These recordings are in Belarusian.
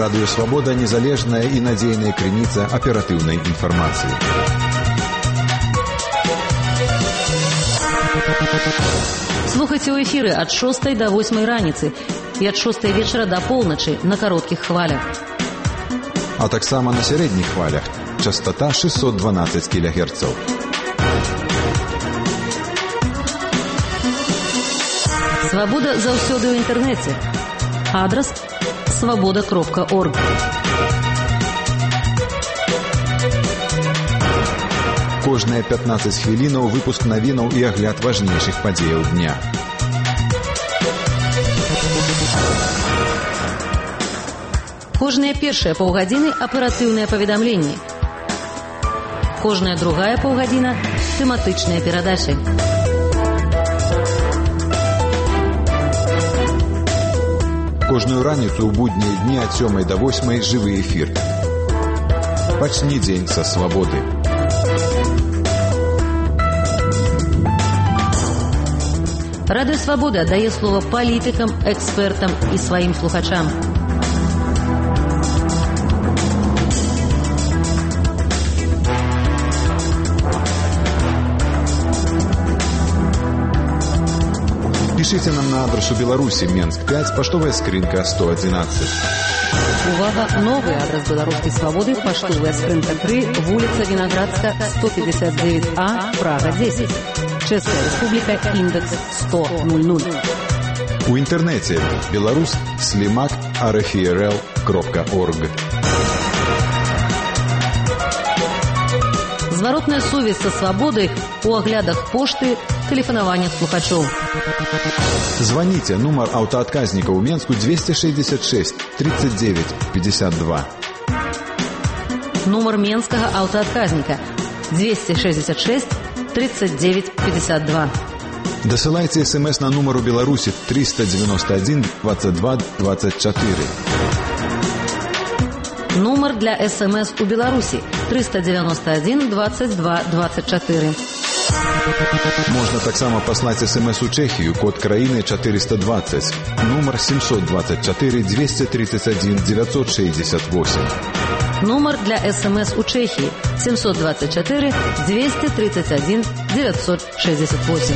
Радио «Свобода» – незалежная и надежная крыница оперативной информации. Слухайте ў эфіры ад 6 до 8 раніцы і ад 6 вечара до полночи на коротких хвалях. А таксама на сярэдніх хвалях. Частота 612 кГц. Свобода заўсёды ў інтэрнэце. Адрес svoboda.org. Кожныя 15 хвілінаў выпуск навінаў і агляд важнейшых падзеяў дня. Кожныя першыя паўгадзіны аператыўныя паведамленні. Кожная другая паўгадзіна тэматычныя перадачы. Кожную раніцу ў буднія дні ад 7 до 8 жывы эфір. Пачні дзень са свабоды. Радыё «Свобода» дае слова палітыкам, экспертам і сваім слухачам. Пишите нам на адресу Беларуси, Менск 5, поштовая скринка 111. Увага, новый адрес Белорусской свободы, поштовая скринка 3, вулица Виноградска, 159А, Прага 10. Чешская республика, индекс 10000. У интернете belarus/slimak.rfrl.org. Зворотная сувязь со свободой у оглядах пошты, телефонования слухачоў. Звоните, нумар аўтаадказніка ў Менску 266 39 52. Нумар менскага аўтаадказніка 266 39 52. Дасылайце смс на нумару Беларусі 391 22 24. Нумар для СМС у Беларуси 391 22 24. Можна таксама паслаць СМС у Чэхію, код краіны 420, нумар 724 231 968. Нумар для СМС у Чехии 724 231 968.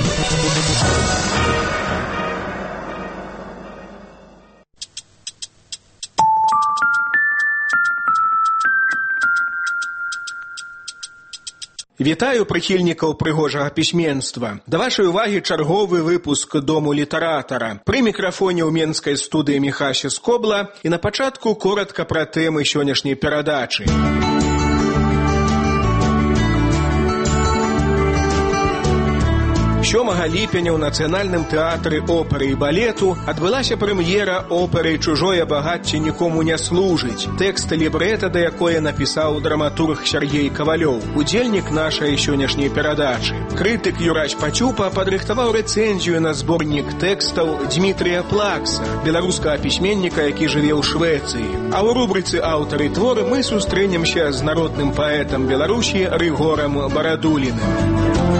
Вітаю прыхільнікаў прыгожага пісьменства. Да вашай увагі чарговы выпуск Дому літаратара. Пры мікрафоне ў менскай студыі Міхася Скобла і на пачатку коратка пра тэмы сённяшняй перадачы. 7 ліпеня ў Нацыянальным тэатры оперы і балету адбылася прэм'ера оперы «Чужое багацце нікому не служыць», тэкст лібрэта, да якое напісаў драматург Сергей Ковалёў, удзельнік нашай сённяшняй перадачы. Крытык Юрась Пацюпа падрыхтаваў рэцэнзію на зборнік тэкстаў Дмітрія Плакса, беларускага пісьменніка, які жыве ў Швецыі. А ў рубрыцы «Аўтары творы» мы сустрэнемся з народным паэтам Беларусі Рыгорам Барадуліным.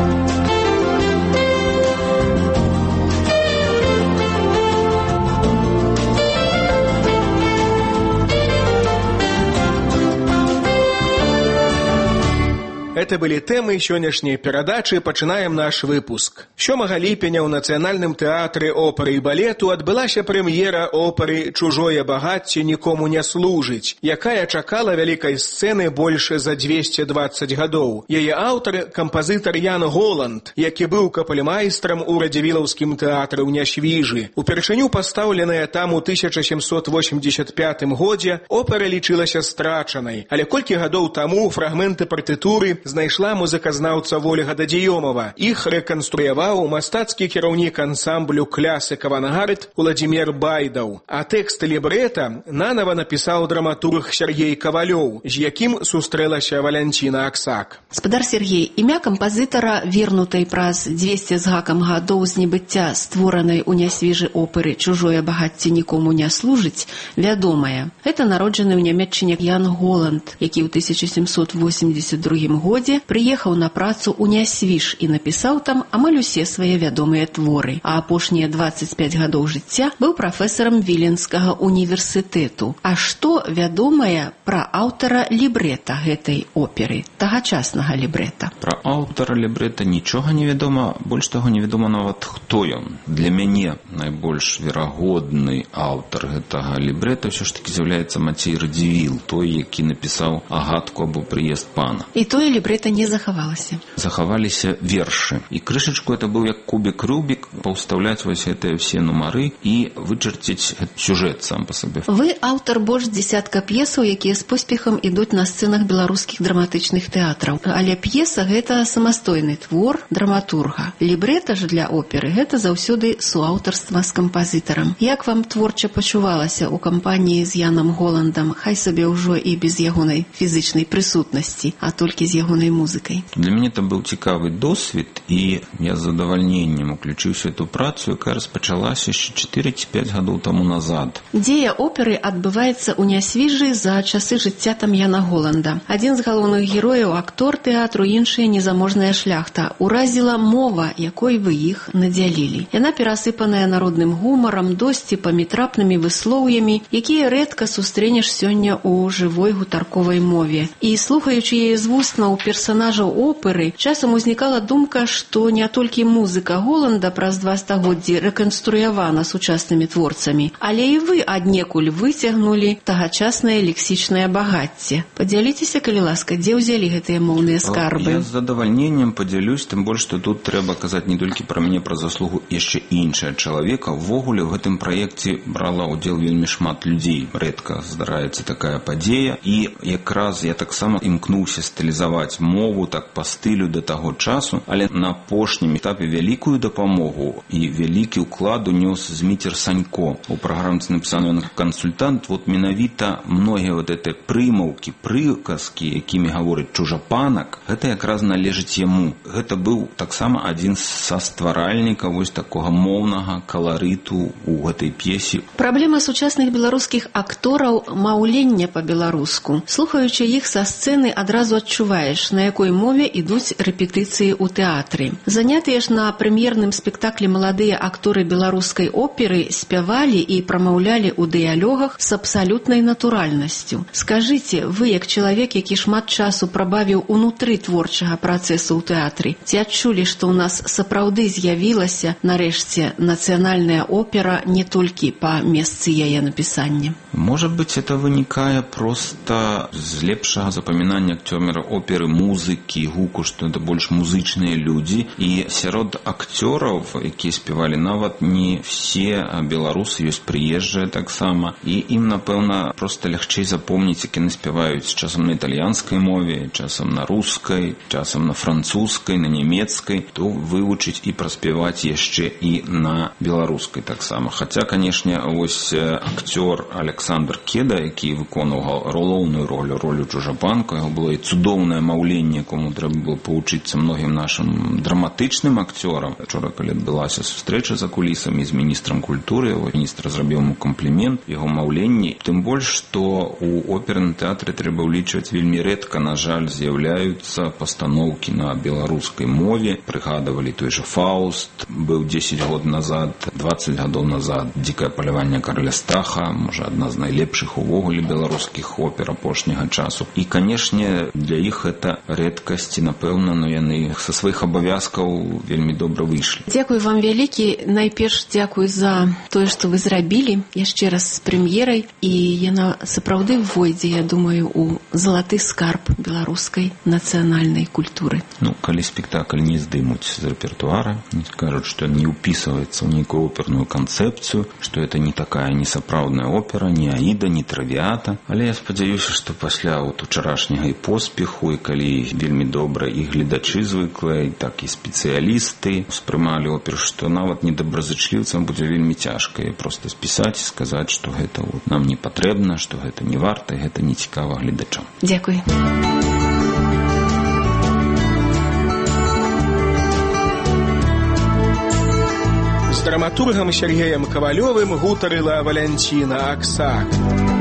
Это были темы сённяшняй перадачы. Пачынаем наш выпуск. 7 ліпеня ў Нацыянальным тэатры оперы і балету адбылася прэм'ера оперы «Чужое багацце нікому не служыць», якая чакала вялікай сцэны больш за 220 гадоў. Яе аўтар – кампазітар Ян Голанд, які быў капельмайстрам у Радзівілаўскім тэатры ў Няшвіжы. Упершыню пастаўленая там у 1785 годзе опера лічылася страчанай, але колькі гадоў таму фрагменты партытуры знайшла музыказнаўца Вольга Дадзіёмава. Іх рэканструяваў мастацкі кіраўнік ансамблю «Клясык авангард» Уладзімір Байдаў. А тэкст лібрэта нанава напісаў драматург Сергей Ковалёў, з якім сустрэлася Валянціна Аксак. Спадар Сергей, імя кампазітара, вернутай праз 200 з гакам гадоў з небыцця створанай у Нясвіжы оперы «Чужое багацце нікому не служыць», вядомае. Гэта народжаны ў Нямецчыне Ян Голанд, які ў 1782 годзе годзе прыехаў на працу ў Нясвіж і напісаў там амаль усе свае вядомыя творы, а апошнія 25 гадоў жыцця быў прафесарам Віленскага універсітэту. А што вядомае пра аўтара лібрэта гэтай оперы, тагачаснага лібрэта? Пра аўтара лібрэта нічога не вядома, больш таго не вядома нават хто ён. Для мяне найбольш верагодны аўтар гэтага лібрэта ўсё ж таки з'яўляецца Мацей Радзівіл, той, які напісаў Агатку або прыезд пана. І тое лібрэта не захавалася. Захаваліся вершы. І крышачку это быў як кубік-рубік, паўстаўляць вось гэтыя все нумары і вычарціць сюжэт сам па сабе. Вы аўтар больш дзесятка п'есаў, якія з поспехам ідуць на сцэнах беларускіх драматычных тэатраў. Але п'еса гэта самастойны твор драматурга. Лібрэта ж для оперы гэта заўсёды суаўтарства з кампазітарам. Як вам творча пачувалася ў кампаніі з Янам Голандам, хай сабе ўжо і без ягонай фізычнай прысутнасці, а толькі з ягонай музыкай? Для мяне это быў цікавы досвед, і я з задавальненнем уключыўся эту працу, якая распачалася яшчэ 4 ці 5 гадоў таму назад. Дзея оперы адбываецца ў Нясвіжы за часы жыцця там Яна Голанда. Адзін з галоўных герояў, актор тэатру, іншая незаможная шляхта. Уразіла мова, якой вы іх надзялілі. Яна перасыпаная народным гумарам, досціпамі, трапнымі выслоўямі, якія рэдка сустрэнеш сёння ў жывой гутарковай мове. І слухаючы яе з вуснаў персанажаў оперы, часам узнікала думка, што не толькі музыка Голанда праз 2 стагоддзі рэканструявана сучаснымі творцамі, але і вы аднекуль выцягнулі тагачаснае лексічнае багацце. Падзяліцеся, калі ласка, дзе ўзялі гэтыя моўныя скарбы? Я з задавальненнем падзялюсь, тым больш, што тут трэба казаць не толькі пра мяне, пра заслугу яшчэ іншая чалавека. Увогуле ў гэтым праекце брала ўдзел вельмі шмат людзей. Рэдка здараецца такая падзея, і якраз я таксама імкнуўся стылізаваць мову так па стылю да таго часу, але на апошнім этапе вялікую дапамогу і вялікі ўклад унёс Зміцер Санько. У праграмцы напісаны ён кансультант. Вот менавіта многія вот эти прымаўкі, прыказкі, якімі гаворыць чужапанак, гэта якраз належыць яму. Гэта быў таксама адзін са стваральнікаў вось такога моўнага каларыту ў гэтай п'есе. Праблема сучасных беларускіх актораў — маўлення па-беларуску. Слухаючы іх са сцэны, адразу адчуваеш, на якой мове ідуць рэпетыцыі ў тэатры. Занятыя ж на прэм'ерным спектаклі маладыя акторы беларускай оперы спявалі і прамаўлялі ў дыялогах з абсалютнай натуральнасцю. Скажыце, вы, як чалавек, які шмат часу прабавіў унутры творчага працэсу ў тэатры, ці адчулі, што ў нас сапраўды з'явілася, нарэшце, нацыянальная опера не толькі па месцы яе напісання? Может быть, это выникае просто з лепшага запамінання акцёра оперы, музыкі, гуку, што это больш музычныя людзі. І сярод акцёраў, якія спявалі, нават не все беларусы, ёсць прыезджыя таксама. І ім, напэўна, просто лягчэй запомніць, як яны спяваюць часам на італьянскай мове, часам на рускай, часам на французскай, на нямецкай, то вывучыць і праспяваць яшчэ і на беларускай таксама. Хаця, канешне, вось акцёр Александр Кеда, які выконваў галоўную ролю чужапанка, яго было і цудоўнае маўленне, якому трэба было павучыцца многім нашым драматычным акцёрам. Вчора, калі адбылася сустрэча за кулісамі з міністрам культуры, міністр зрабіў яму комплімент яго маўленні. Тым больш, што у оперным тэатры трэба ўлічваць вельмі рэдка, на жаль, з'яўляюцца пастаноўкі на беларускай мове. Прыгадавалі той жа Фауст, быў 10 год назад, 20 гадоў назад «Дзікае паляванне караля Стаха», можа, адна з найлепшых увогуле беларускіх опер апошняга часу. І, канешне, для іх гэта рэдкасць, і, напэўна, яны са сваіх абавязкаў вельмі добра выйшлі. Дзякуй вам вялікі. Найперш дзякуй за тое, што вы зрабілі яшчэ раз з прэм'ерай, і яна сапраўды войдзе, я думаю, у залаты скарб беларускай нацыянальнай культуры. Калі спектакль не здымуць з рэпертуара, не скажуць, што не ўпісваецца ў нейкую оперную канцэпцыю, што это не такая несапраўдная опера, не Аіда, не Травіата. Але я спадзяюся, што пасля учарашняга і поспеху, і калі вельмі добра і гледачы звыклыя, і так і спецыялісты успрымалі оперу, што нават недобразычліўцам будзе вельмі цяжка і проста спісаць і сказаць, што гэта нам не патрэбна, што гэта не варта, і гэта не цікава гледачам. Дзякуй. З драматургам Сергеем Кавалёвым гутарыла Валянціна Аксак.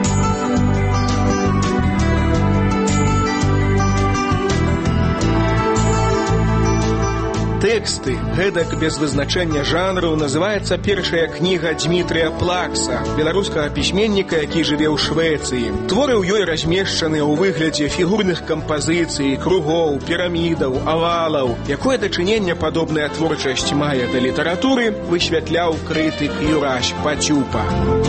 Тэксты, гэтак без вызначэння жанру, называецца першая кніга Дмітрія Плакса, беларускага пісьменніка, які жыве ў Швецыі. Творы ў ёй размешчаны ў выглядзе фігурных кампазіцый, кругоў, пірамідаў, авалаў. Якое дачыненне падобная творчасць мае да літаратуры, высвятляў крытык Юрась Пацюпа.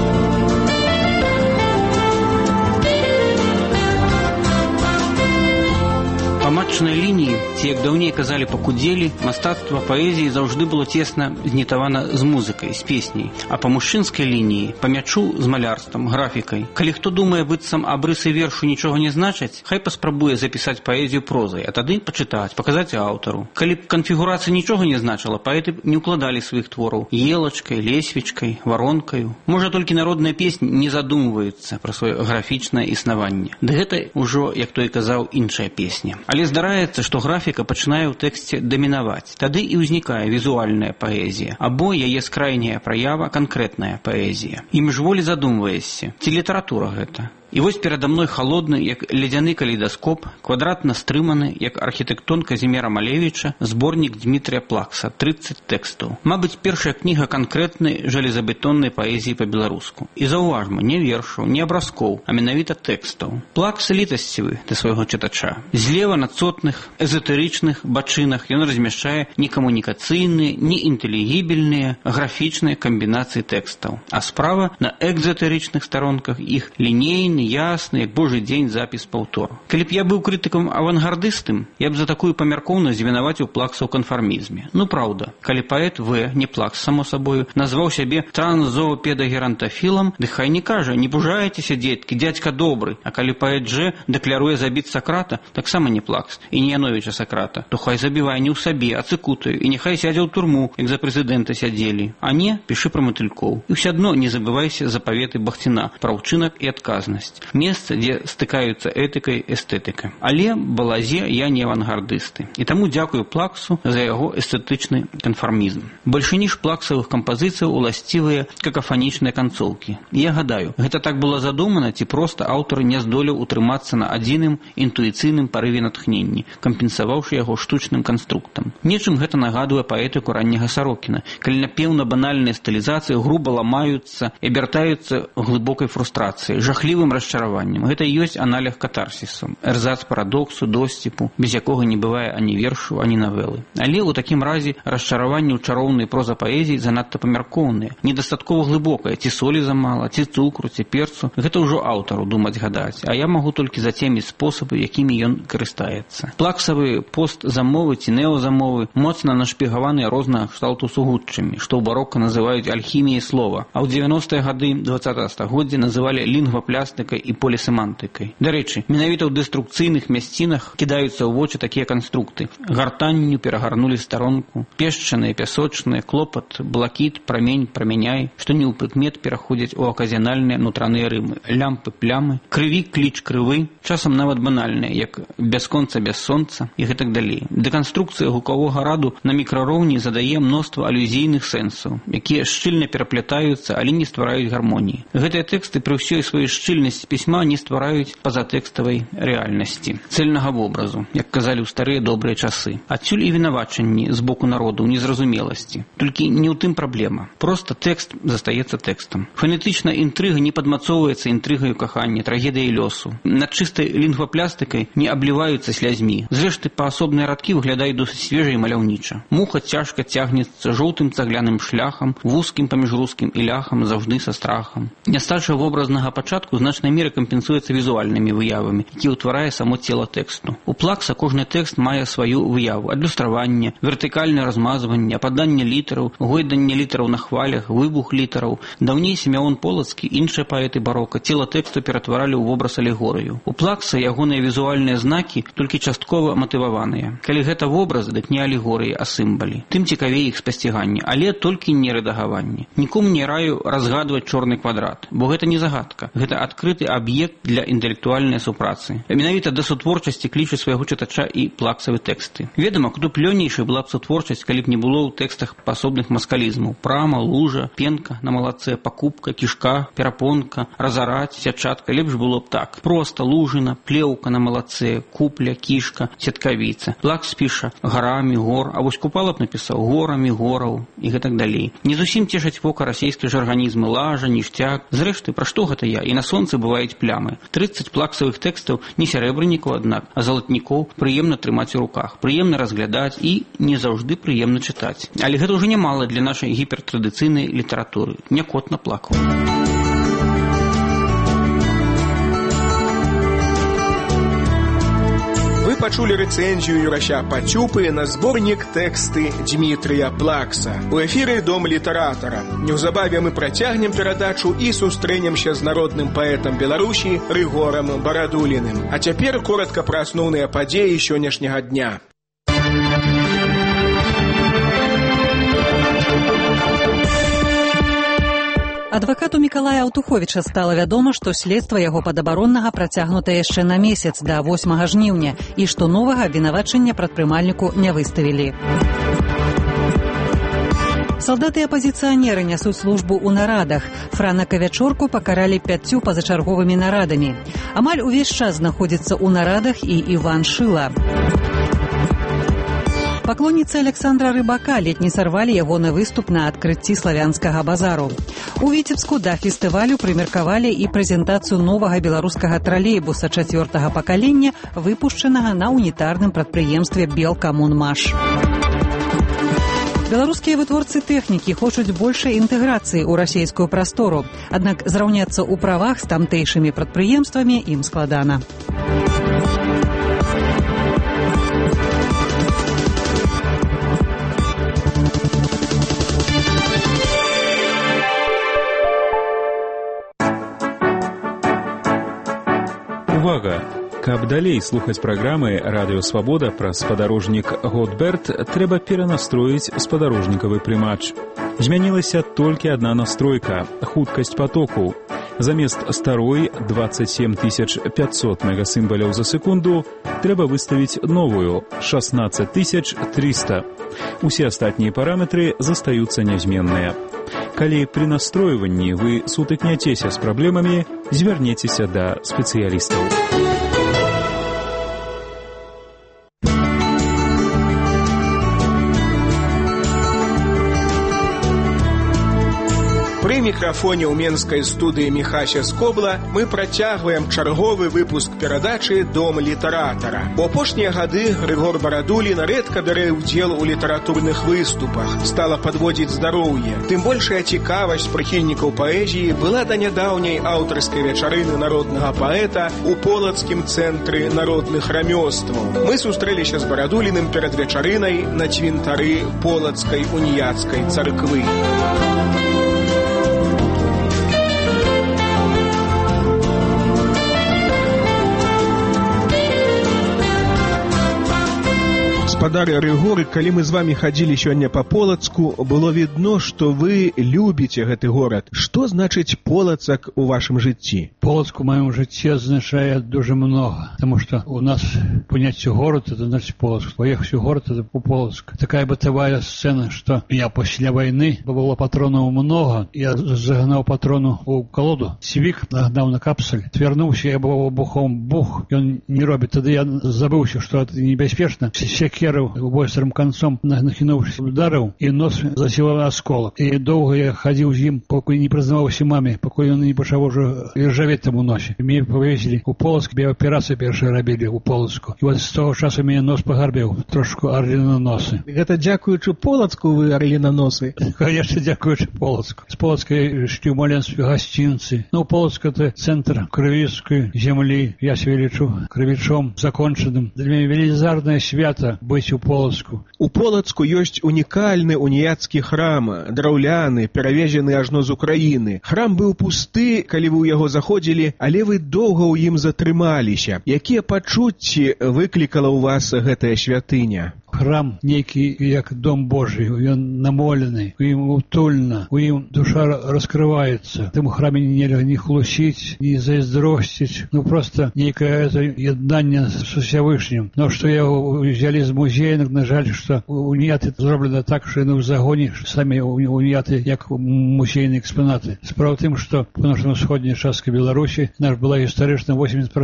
Матчнай лініі, ці, як даўней казалі, пакудзелі, мастацтва паэзіі заўжды было цесна знітавана з музыкай, з песняй, а па мужчынскай лініі, па мячу з малярствам, графікай. Калі хто думае, быццам абрысы вершу нічога не значаць, хай паспрабуе запісаць паэзію прозай, а тады пачытаць, паказаць аўтару. Калі б канфігурацыя нічога не значыла, паэты не ўкладалі сваіх твораў елачкай, лесвічкай, варонкаю. Можа, толькі народныя песні не задумваюцца пра сваё графічнае існаванне. Ды гэта ўжо, як той казаў, іншая песня. Але здараецца, што графіка пачынае ў тэксце дамінаваць. Тады і ўзнікае візуальная паэзія, або яе скрайняя праява канкрэтная паэзія. І міжволі задумваешся, ці літаратура гэта? І вось перада мной халодны, як ледзяны калейдаскоп, квадратна стрыманы, як архітэктон Казіміра Малевіча, зборнік Дмітрія Плакса, 30 тэкстаў. Мабыць, першая кніга канкрэтнай жалезабетоннай паэзіі па-беларуску. І заўважма, не вершаў, не абразкоў, а менавіта тэкстаў. Плакс літасцівы да свайго чытача. Злева на цотных, эзотэрычных бачынах ён размяшчае не камунікацыйныя, не інтэлігібельныя, графічныя камбінацыі тэкстаў. А справа на экзотэрычных старонках іх лінейны, ясны, як божий дзень запіс паўтор. Калі б я быў крытыкам авангардыстым, я б за такую памяркоўнасць вінаваціў Плакса ў канфармізме. Ну, праўда, калі паэт В, не Плакс, само сабою, назваў сябе трансзоопедагеронтафілам, дык хай не кажа, не пужаецеся, дзеткі, дзядзька добры, а калі паэт Ж дэкляруе забіць Сакрата, таксама не Плакс і не Яновіча Сакрата, то хай забівае не ў сабе, а цыкутаю, і няхай сядзе ў турму, як за прэзідэнта сядзелі. А не, пішы пра матылькоў. І ўсё адно не забывайся запаветы Бахціна пра ўчынак і адказнасць. Месца, дзе стыкаюцца этыка і эстэтыка. Але балазе я не авангардысты. І таму дзякую Плаксу за яго эстэтычны канфармізм. Больш ніж плаксавых кампазіцыяў уласцівыя какафанічныя канцоўкі. Я гадаю, гэта так было задумана, ці проста аўтар не здолеў утрымацца на адзіным інтуіцыйным парыве натхнення, кампенсаваўшы яго штучным канструктам. Нечым гэта нагадвае паэтыку ранняга Сарокіна, калі напеўна банальныя стылізацыі груба ламаюцца і абяртаюцца глыбокай фрустрацыяй, жахлівым расчараваннем. Гэта і ёсць аналег катарсісу, эрзац парадоксу, досціпу, без якога не бывае ані вершу, ані навелы. Але ў такім разе расчараванне ў чароўнай проза паэзіі занадта памяркоўнае, недастаткова глыбокае, ці солі замала, ці цукру, ці перцу. Гэта ўжо аўтару думаць гадаць, а я магу толькі зацеміць спосабы, якімі ён карыстаецца. Плаксавы постзамовы ці неозамовы моцна нашпігаваныя рознага кшталту сугуччамі, што ў барока называюць альхіміяй слова, а ў 90-е гады 20-го стагоддзя называлі лінгваплястыкай і полісемантыкай. Дарэчы, менавіта ў дэструкцыйных мясцінах кідаюцца ў вочы такія канструкты. Гартанню перагарнулі старонку, пешчаныя, пясочныя, клопат, блакіт, прамень, прамяняй, што не ў прыкмет пераходзяць у аказіянальныя нутраныя рымы, лямпы, плямы, крыві, кліч, крывы, часам нават банальныя, як бясконца, без сонца і гэтак далей. Дэканструкцыя гукавога раду на мікрароўні задае мноства алюзійных сэнсаў, якія шчыльна пераплятаюцца, але не ствараюць гармоніі. Гэтыя тэксты пры ўсёй сваёй шчыльнасці пісьма не ствараюць пазатэкставай рэальнасці, цэльнага вобразу, як казалі ў старыя добрыя часы. Адсюль і вінавачанні з боку народу ў незразумеласці. Толькі не ў тым праблема. Проста тэкст застаецца тэкстам. Фанетычная інтрыга не падмацоўваецца інтрыгаю кахання, трагедыяй лёсу. Над чыстай лінгваплястыкай не абліваюцца слязьмі. Зрэшты, паасобныя радкі выглядаюць досыць свежа і маляўніча. Муха цяжка цягнецца жоўтым цагляным шляхам, вузкім паміж рускім і ляхам, заўжды са страхам. Нястача вобразнага пачатку значнай меры кампенсуецца візуальнымі выявамі, які ўтварае само цела тэксту. У Плакса кожны тэкст мае сваю выяву: адлюстраванне, вертыкальнае размазванне, ападанне літараў, гойданне літараў на хвалях, выбух літараў. Даўней Сімеон Полацкі, іншыя паэты барока, цела тэксту ператваралі ў вобраз алегорыю. У Плакса ягоныя візуальныя знакі толькі часткова матываваныя. Калі гэта вобраз, дык не алегорыі, а сімбалі. Тым цікавей іх спасціганне, але толькі не рэдагаванне. Нікому не раю разгадваць чорны квадрат, бо гэта не загадка. Гэта адкрыта адкрыты аб'ект для інтэлектуальнай супрацы. Менавіта да сутворчасці кліча свайго чытача і плаксавы тэксты. Ведама, куды плённейшай была б сутворчасць, калі б не было ў тэкстах пасобных маскалізмаў: прама, лужа, пенка на малаце, пакупка, кішка, перапонка, разараць, сятчатка. Лепш было б так: проста, лужына, плеўка на малаце, купля, кішка, сеткавіца. Плакс піша гарамі гор, а вось Купала б напісаў горамі гораў і гэтак далей. Не зусім цешаць вока расійскія жарганізмы: лажа, ніштяк. Зрэшты, пра што гэта я? І на сонцы бываюць плямы. 30 плаксавых тэкстаў не сярэбранікаў, аднак, а залатнікоў прыемна трымаць у руках, прыемна разглядаць і не заўжды прыемна чытаць. Але гэта ўжо нямала для нашай гіпертрадыцыйнай літаратуры. Не кот наплакаў. Вы пачулі рэцэнзію Юрася Пацюпы на зборнік тэксты Дмітрыя Плакса. У эфіры Дом літаратара. Неўзабаве мы працягнем перадачу і сустрэнемся з народным паэтам Беларусі Рыгорам Барадуліным. А цяпер коратка пра асноўныя падзеі сённяшняга дня. Адвакату Мікалая Аўтуховіча стала вядома, што следства яго падабароннага працягнута яшчэ на месяц да 8 жніўня і што новага абвінавачання прадпрымальніку не выставілі. Салдаты і апазіцыянеры нясуць службу ў нарадах. Франа Кавячорку пакаралі 5 пазачарговымі нарадамі. Амаль увесь час знаходзіцца ў нарадах і Іван Шыла. Паклонніцы Александра Рыбака ледь не сарвалі ягоны выступ на адкрыцці славянскага базару. У Віцебску да фестывалю прымеркавалі і прэзентацыю новага беларускага тралейбуса 4-го пакалення, выпушчанага на унітарным прадпрыемстве «Белкамунмаш». Беларускія вытворцы тэхнікі хочуць большай інтэграцыі ў расійскую прастору, аднак зраўняцца ў правах з тамтэйшымі прадпрыемствамі ім складана. Увага! Каб далей слухаць праграмы «Радыё Свабода» пра спадарожнік «Готберт», трэба перанастроіць спадарожнікавы прымач. Змянілася толькі адна настройка – хуткасць патоку. Замест старой 27 500 мегасімбаляў за секунду трэба выставіць новую – 16 300. Усе астатнія параметры застаюцца нязменныя. Калі пры настройванні вы сутыкняцеся з праблемамі, звярнецеся да спецыялістаў. Пры мікрафоне ў менскай студыі Міхася Скобла мы працягваем чарговы выпуск перадачы «Дом літаратара». У апошнія гады Рыгор Барадулін рэдка бярэ ўдзел у літаратурных выступах, стала падводзіць здароўе. Тым большая цікавасць прыхільнікаў паэзіі была да нядаўняй аўтарскай вечарыны народнага паэта ў Полацкім цэнтры народных рамёстваў. Мы сустрэліся з Барадуліным перад вечарынай на цвінтары Полацкай уніяцкай царквы. Гаспадар Рыгор, калі мы з вами хадзілі сёння па Полацку, было відно, што вы любіце гэты горад. Што значыць Полацак у вашым жыцці? Полацк у моем жыцці означает дуже много, потому что у нас понятие город, это значит Полацк. Поехать в город, это по Полацк. Такая бытовая сцена, что я после войны, было патронов много, я загнал патрону у колоду, свик нагнал на капсуль, свернулся, я был бухом бух, и он не робит. Тогда я забылся, что это небеспечно. Секеру острым концом нахинувшись ударил, и нос засел осколок. И долго я ходил с ним, пока не признавался маме, пока он не пошел уже ржаветь тому носе. Меня повезли у Полацк, мне операцию первую робили у Полацку. И вот с того часа меня нос погорбел, трошку орлиноносы. Это дякуючи Полацку вы орлиноносы? Конечно, дякуючи Полацку. С Полацкой штимоленской гостиницы. Ну, Полацк это центр кровицкой земли. Я себя лечу кровичом законченным. Для меня велизарное свято быть у Полацку. У Полацку ёсць унікальны уніяцкі храм, драўляны, перавезены ажно з Украіны. Храм быў пусты, калі вы ў яго заходзілі, але вы доўга ў ім затрымаліся. Якія пачуцці выклікала ў вас гэтая святыня? храм нейкі, як дом Божий, ён намолены, у ім утульна, у ім душа раскрываецца. В тым храме нельга не хлусіць, не зайздросціць, просто нейкае яднанне з Всевышнім. Но што яго взяли з музея, на жаль, што уніяты зроблена так, што яны ў загоне, самі уніяты, як музейныя экспонаты. Справа в тым, што в паўночна-ўсходняй частцы Беларусі наш была гістарычна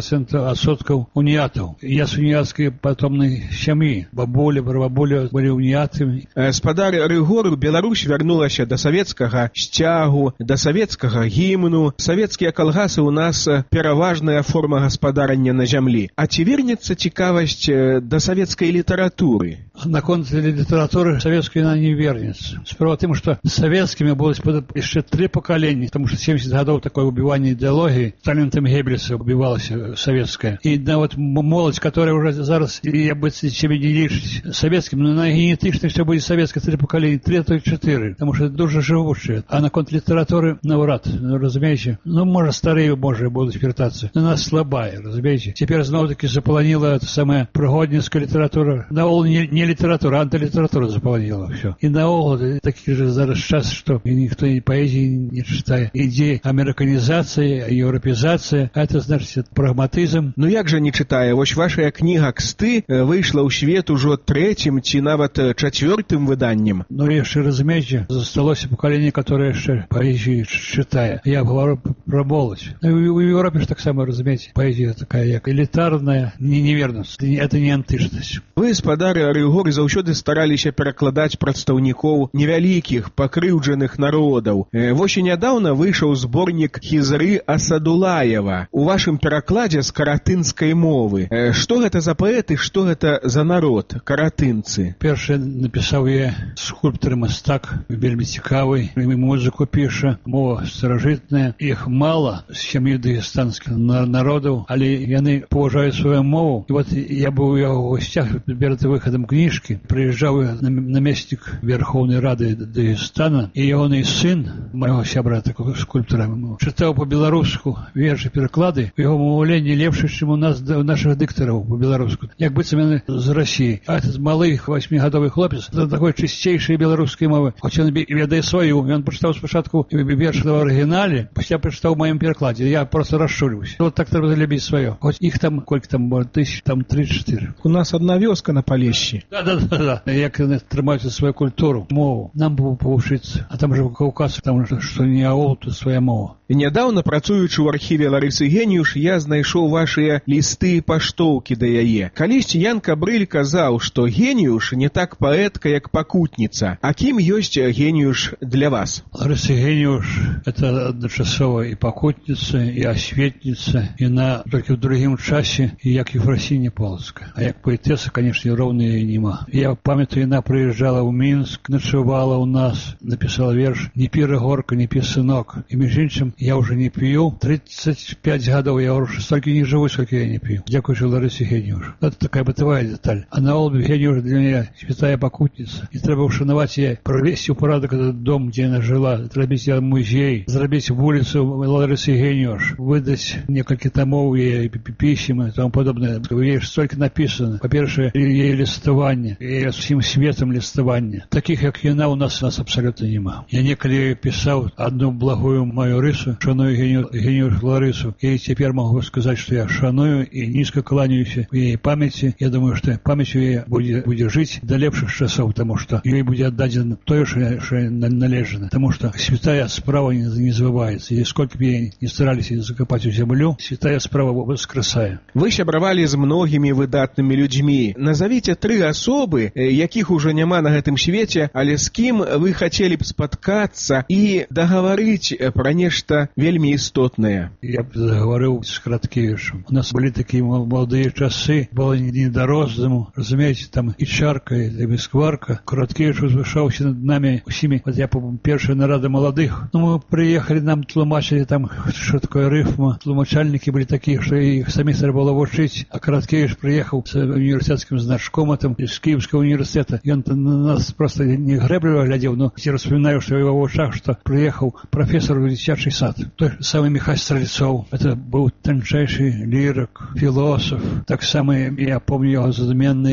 80% уніятаў. Я з уніяцкай патомнай сям'і. Бабуля, прабабуля былі уніятамі. Спадар Рыгор, Беларусь вярнулася да савецкага сцягу, да савецкага гімну. Савецкія калгасы ў нас пераважная форма гаспадарання на зямлі. А ці вернецца цікавасць да савецкай літаратуры? Наконт літаратуры савецкай яна не вернецца. Справа в тым, што савецкімі было яшчэ 3 пакаленні, тому што 70 гадоў такое убіванне ідэалогіі, талентам Геббельса убівалася савецкая. І нават моладзь, которая уже зараз, я бы себе не лічыць савецкім, но на генетычна все будзе савецкае 3 пакаленні, 3, то 4, тому што дуже жывучыя. А наконт літаратуры наўрад, разумееце? Можа, старыя, можа, будуць вяртацца. На нас слабая, разумееце? Цяпер зноў-таки заполонила самая прыгодніцкая літаратура. Наогул не літаратура, антылітаратура заполонила все. І наогул такі же зараз час, што ніхто і паэзіі не чытае. Ідзе амерыканізацыя, еўрапізацыя, а это значит прагматызм. Ну як жа не чытае? Вось ваша кніга «Ксты» выйшла ў свет ужо 3-м ці нават 4-м выданнем. Ну яшчэ, разумееце, засталося пакаленне, которое яшчэ паэзію чытае. Я говорю про моладзь. У Европе ж таксама, разумееце, паэзія такая, як элітарная, невернасць. Это не антычнасць. Вы, спадар Рыгор, заўсёды стараліся перакладаць прадстаўнікоў невялікіх, пакрыўджаных народаў. Вось і нядаўна выйшаў зборнік Хізры Асадулаева у вашым перакладзе з каратынскай мовы. Што гэта за паэты, што гэта за народ, каратынцы? Першы напісаў я скульптар і мастак, вельмі цікавы, музыку піша, мова старажытная. Іх мала з сям'і дагестанскіх народаў, але яны паважаюць сваю мову. І вот я быў у яго ў госцях перад выхадам кніжкі, прыязджаў намеснік Верховнай Рады Дагестана, і ягоны сын, майго сябра, такого скульптара, чытаў по-беларуску вершы, пераклады, у яго мовленне лепшы, чым у нас, у наших дыктараў по-беларуску. Як быццам яны з Расіі. А этот малы 8-гадовы хлопец, это такой чысцейшай беларускай мовы. Хоць ён ведае сваю, ён прачытаў спачатку верш в арыгінале, пасля прачытаў у маім перакладзе. Я просто расшурыўся. Вот так трэба любіць сваё. Хоць іх там, колькі там, тысяч, там 3-4. У нас одна вёска на Палешчы. Да. Як яны трымаюцца сваю культуру, мову. Нам было павучыцца. А там же у Каўказу, там што не аол, тут свая мова. І нядаўна, працуючы ў архіве Ларысы Геніюш, я знайшоў вашыя лісты і паштоўкі да яе. Калісьці Ян Кабрыль казаў, што Геніюш не так паэтка, як пакутніца. А кім ёсць Геніюш для вас? Ларыса Геніюш — это адначасова і пакутніца, і асветніца, і на толькі ў другім часе, і як Ефрасіня Полацкая. А як паэтэса, конечно, роўна яе нема. Я памятаю, яна прыязджала ў Мінск, начувала ў нас, напісала верш «Не пі, Рыгорка, не пі, сынок». І між іншым, я уже не пью. 35 гадоў я уже столько не живу, сколько я не пью. Дзякуючы Ларысе Геніюш. Это такая бытовая деталь. А наогул Геніюш для меня святая пакутница. И треба ушанаваць яе, провесці ў парадак этот дом, где она жила, зрабіць яе музей, зрабіць вуліцу Ларысы Геніюш, выдаць некалькі томов яе пісьмы и тому подобное. Ей столько написано. По-першае, яе ліставанне, яе всім светом ліставанне. Таких, як яна, у нас абсолютно нема. Я некалі писал одну благую мою рысу, шаную Геніюш Ларысу. И теперь могу сказать, что я шаную и низко кланяюсь в ее памяти. Я думаю, что память ее будет жить до лепших часов, потому что ей будет отдадено то, что належно. Потому что святая справа не забывается. И сколько бы ей не старались закопать в землю, святая справа воскресая. Вы сябравалі з многімі выдатнымі людзьмі. Назовите 3 асобы, якіх ужо няма на гэтым свеце, але з кім вы хацелі б спаткацца і дагаварыць пра нешта вельмі істотнае. Я б заговорил с Краткевичем. У нас были такие молодые часы, было не до роздуму. Разумеете, там и чарка, и бескварка. Краткевич возвышался над нами усими. Вот я помню, первая нарада молодых. Ну, мы приехали, нам тлумачили там, что такое рифма. Тлумачальники были такие, что их самих треба было учить. А Краткевич приехал с университетским значком из Киевского университета. И он на нас просто не греблю глядел, но я вспоминаю, что в его ушах, что приехал профессор в дитячий сад. Той самый Михай Стрельцов. Это был тончайший лирик, философ. Так само я помню его задуменные очи.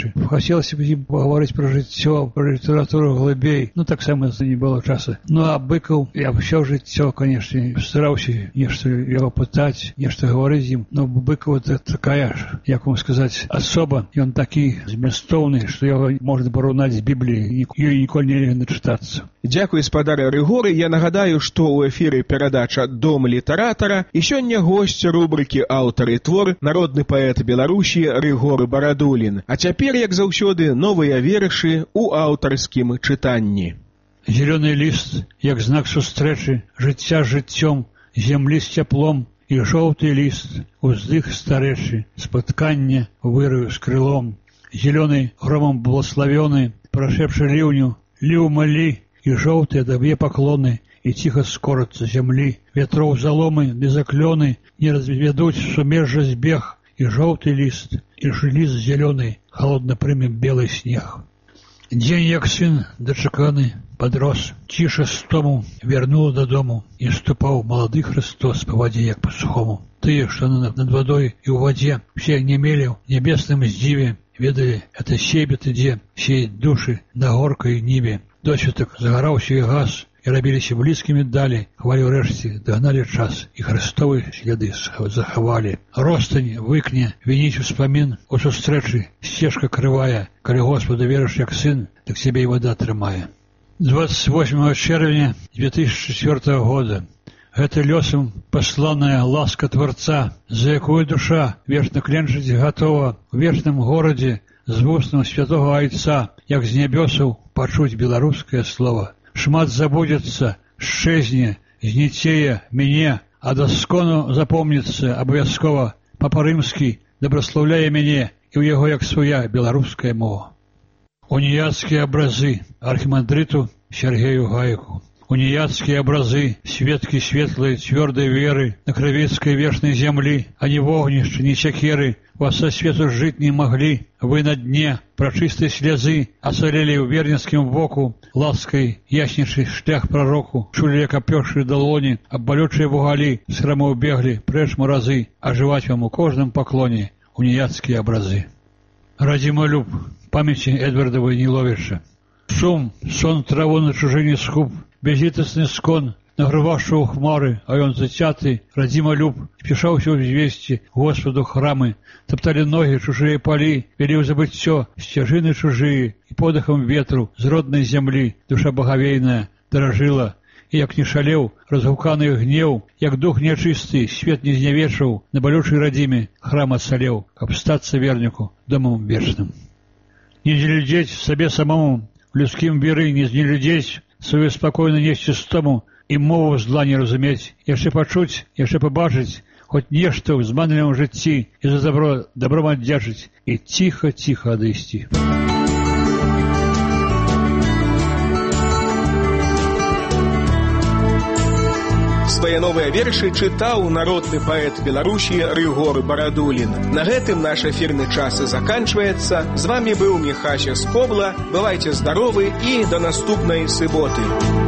сустрэчы. Хацелася б ім паговорыць пра жыццё, пра літаратуру глыбей. Так само не было часу. А Быкаў, я ўсё жыццё, канешне, стараўся нешта яго пытаць, нешта гаварыць з ім. Быкаў это такая, як вам сказаць, асоба. Ён такі змястоўны, што яго можна параўнаць з Бібліяй, ёй ніколі нельга начытацца. Дзякуй, спадар Рыгорый. Я нагадаю, што ў эфіры перадача «Дом літаратара» і сёння госць рубрыкі «Аўтар і твор» народны паэт Беларусі Рыгор Барадулін. А цяпер, як заўсёды, новыя вершы ў аўтарскім чытанні. Зелёны ліст, як знак сустрэчы, жыцця з жыццём, зямлі з цяплом, і жоўты ліст, уздых старэчы, спаткання вырыў з крылом. Зелёны громам благословёны, прашэпшы ліўню, ліў малі, і жоўтыя даб'е паклоны, і ціха скорацца зямлі. Вятроў заломы ды заклёны не развядуць сумежжа збег, і жоўты ліст, і ліст зелёны, халодна прыме белы снег. Дзень, як сын дачаканы, подрос, ціша стому вярнула дадому, і ступаў малады Христос па вадзе, як па сухому. Тыя, што над вадой і ў вадзе, все немелі ў небесным здзіве, ведалі, это себет ідзе, сеять душы на горкай ніве. Досвітак загараўся і газ, і рабіліся блізкімі далі, хвалі ўрэшце дагналі час, і хрыстовы сляды захавалі. Ростань выкне, вініць успамін у сустрэчы, сцежка крывая, калі Господу верыш як сын, так сябе і вада трымае. 28 чэрвеня 2004 года. Гэта лёсам пасланая ласка Творца, за якую душа вечна кленчыць гатова у вечным горадзе з вуснам святого Айца, як з нябёсаў пачуць беларускае слова. Шмат забудзецца, шчэзне, знецее мяне, а даскону запомніцца абавязкова. Папа Рымскі дабраслаўляе мяне, і ў яго як свая беларуская мова. Уніяцкія абразы архімандрыту Сергею Гайку. Уніяцкія абразы, светкі светлай цвёрдай веры на кравецкай вечнай зямлі, а не вогнішча, ні сякеры, вас са свету жыць не маглі. Вы на дне прачыстай слязы ацалелі ў верніцкім воку, ласкай яснейшы шлях прароку, чулі, як апёкшы далоні, аб балючыя вугалі з храмаў беглі прэч маразы, а жываць вам у кожным паклоне уніяцкія абразы. Радзімалюб, памяці Эдвардова Ніловіча. Сум, сон траву на чужыне скуп, безлітасны скон, нагрываўшы ў хмары, а ён зацяты, радзімалюб, спешаўся ўзвесці Господу храмы, тапталі ногі чужыя палі, вялі ў забыццё сцяжыны чужыя, і подыхам ветру з роднай зямлі душа багавейная даражыла, і як не шалеў разгуканы гнеў, як дух нячысты свет не знявечыў, на балючай радзіме храм ацалеў, каб стацца верніку домам вечным. Не злюдзець сабе самому, в людскім віры не знелюдзець, сваю спакойна несці стому, і мову зла не разумець, яшчэ пачуць, яшчэ пабачыць, хоць нешта ў зманлівым жыцці, і за добро добром аддзячыць, і ціха-ціха адысці. Свае новыя вершы чытаў народны паэт Беларусі Рыгор Барадулін. На гэтым наш эфірны час заканчваецца. З вамі быў Міхася Скобла. Бывайце здаровы і да наступнай суботы.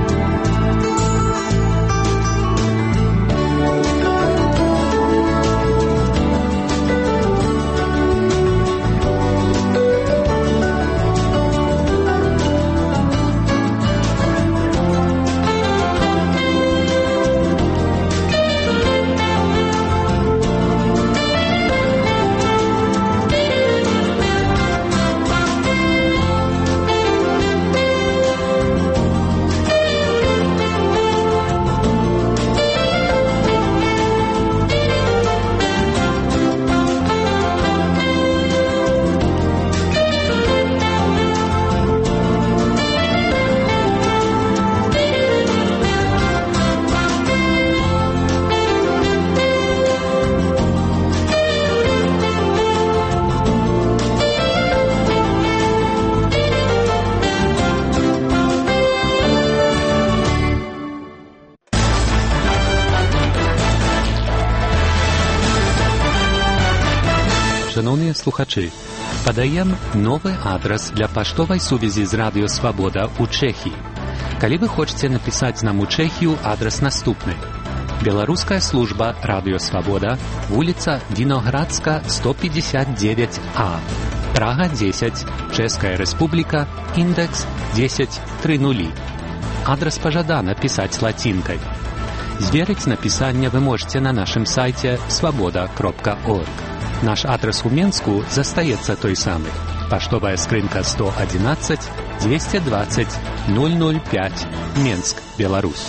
Шановні слухачі, подаємо новий адрес для поштової сувязі з Радіо Свобода у Чехії. Коли ви хочете написати нам у Чехію, адрес наступний. Белорусская служба Радио Свобода, улица Виноградска, 159А. Прага 10, Чэшская Республика, индекс 1030. Адрес пожадана писать латинкой. Зверить написание вы можете на нашем сайте svoboda.org. Наш адрес у Менску застаецца той самый. Поштовая скрынка 111 220 005, Менск, Беларусь.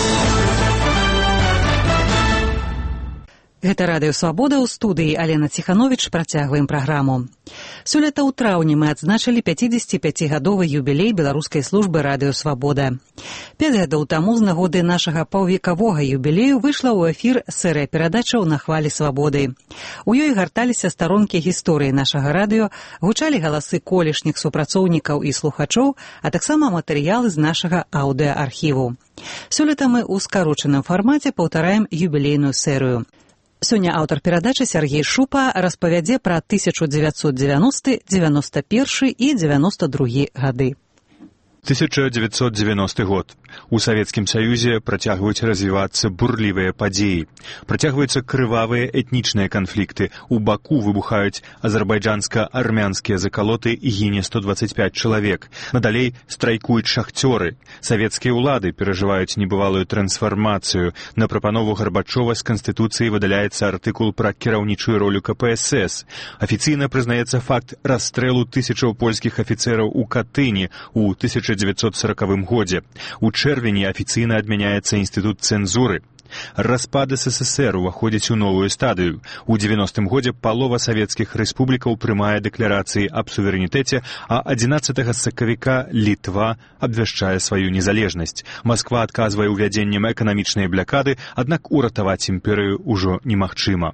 Гэта радыё «Свабода», ў студыі Алена Ціхановіч. Працягваем праграму. Сёлета ў траўні мы адзначылі 55-гадовы юбілей беларускай службы радыё «Свабода». 5 гадоў таму з нагоды нашага паўвекавога юбілею выйшла ў эфір серыя перадачаў «На хвалі свабоды». У ёй гарталіся старонкі гісторыі нашага радыё, гучалі галасы колішніх супрацоўнікаў і слухачоў, а таксама матэрыялы з нашага аўдыоархіву. Сёлета мы ў скарочаным фармаце паўтараем юбілейную серыю. Сёння аўтар перадачы Сергей Шупа распавядзе пра 1990, 91 і 92 гады. 1990 год. У Савецкім Саюзе працягваюць развівацца бурлівыя падзеі. Працягваюцца крывавыя этнічныя канфлікты. У Баку выбухаюць азербайджанска-армянскія закалоты і гіне 125 чалавек. Надалей страйкуюць шахцёры. Савецкія ўлады перажываюць небывалую трансфармацыю. На прапанову Гарбачова з Канстытуцыі выдаляецца артыкул пра кіраўнічую ролю КПСС. Афіцыйна прызнаецца факт расстрэлу тысячаў польскіх афіцэраў у Катыні ў 1940 годзе. У чэрвені афіцыйна адмяняецца інстытут цэнзуры. Распад СССР уваходзіць у новую стадыю. У 90-м годзе палова савецкіх рэспублікаў прымае дэкларацыі аб суверэнітэце, а 11 сакавіка Літва абвяшчае сваю незалежнасць. Масква адказвае ўвядзеннем эканамічнай блакады, аднак уратаваць імперыю ўжо немагчыма.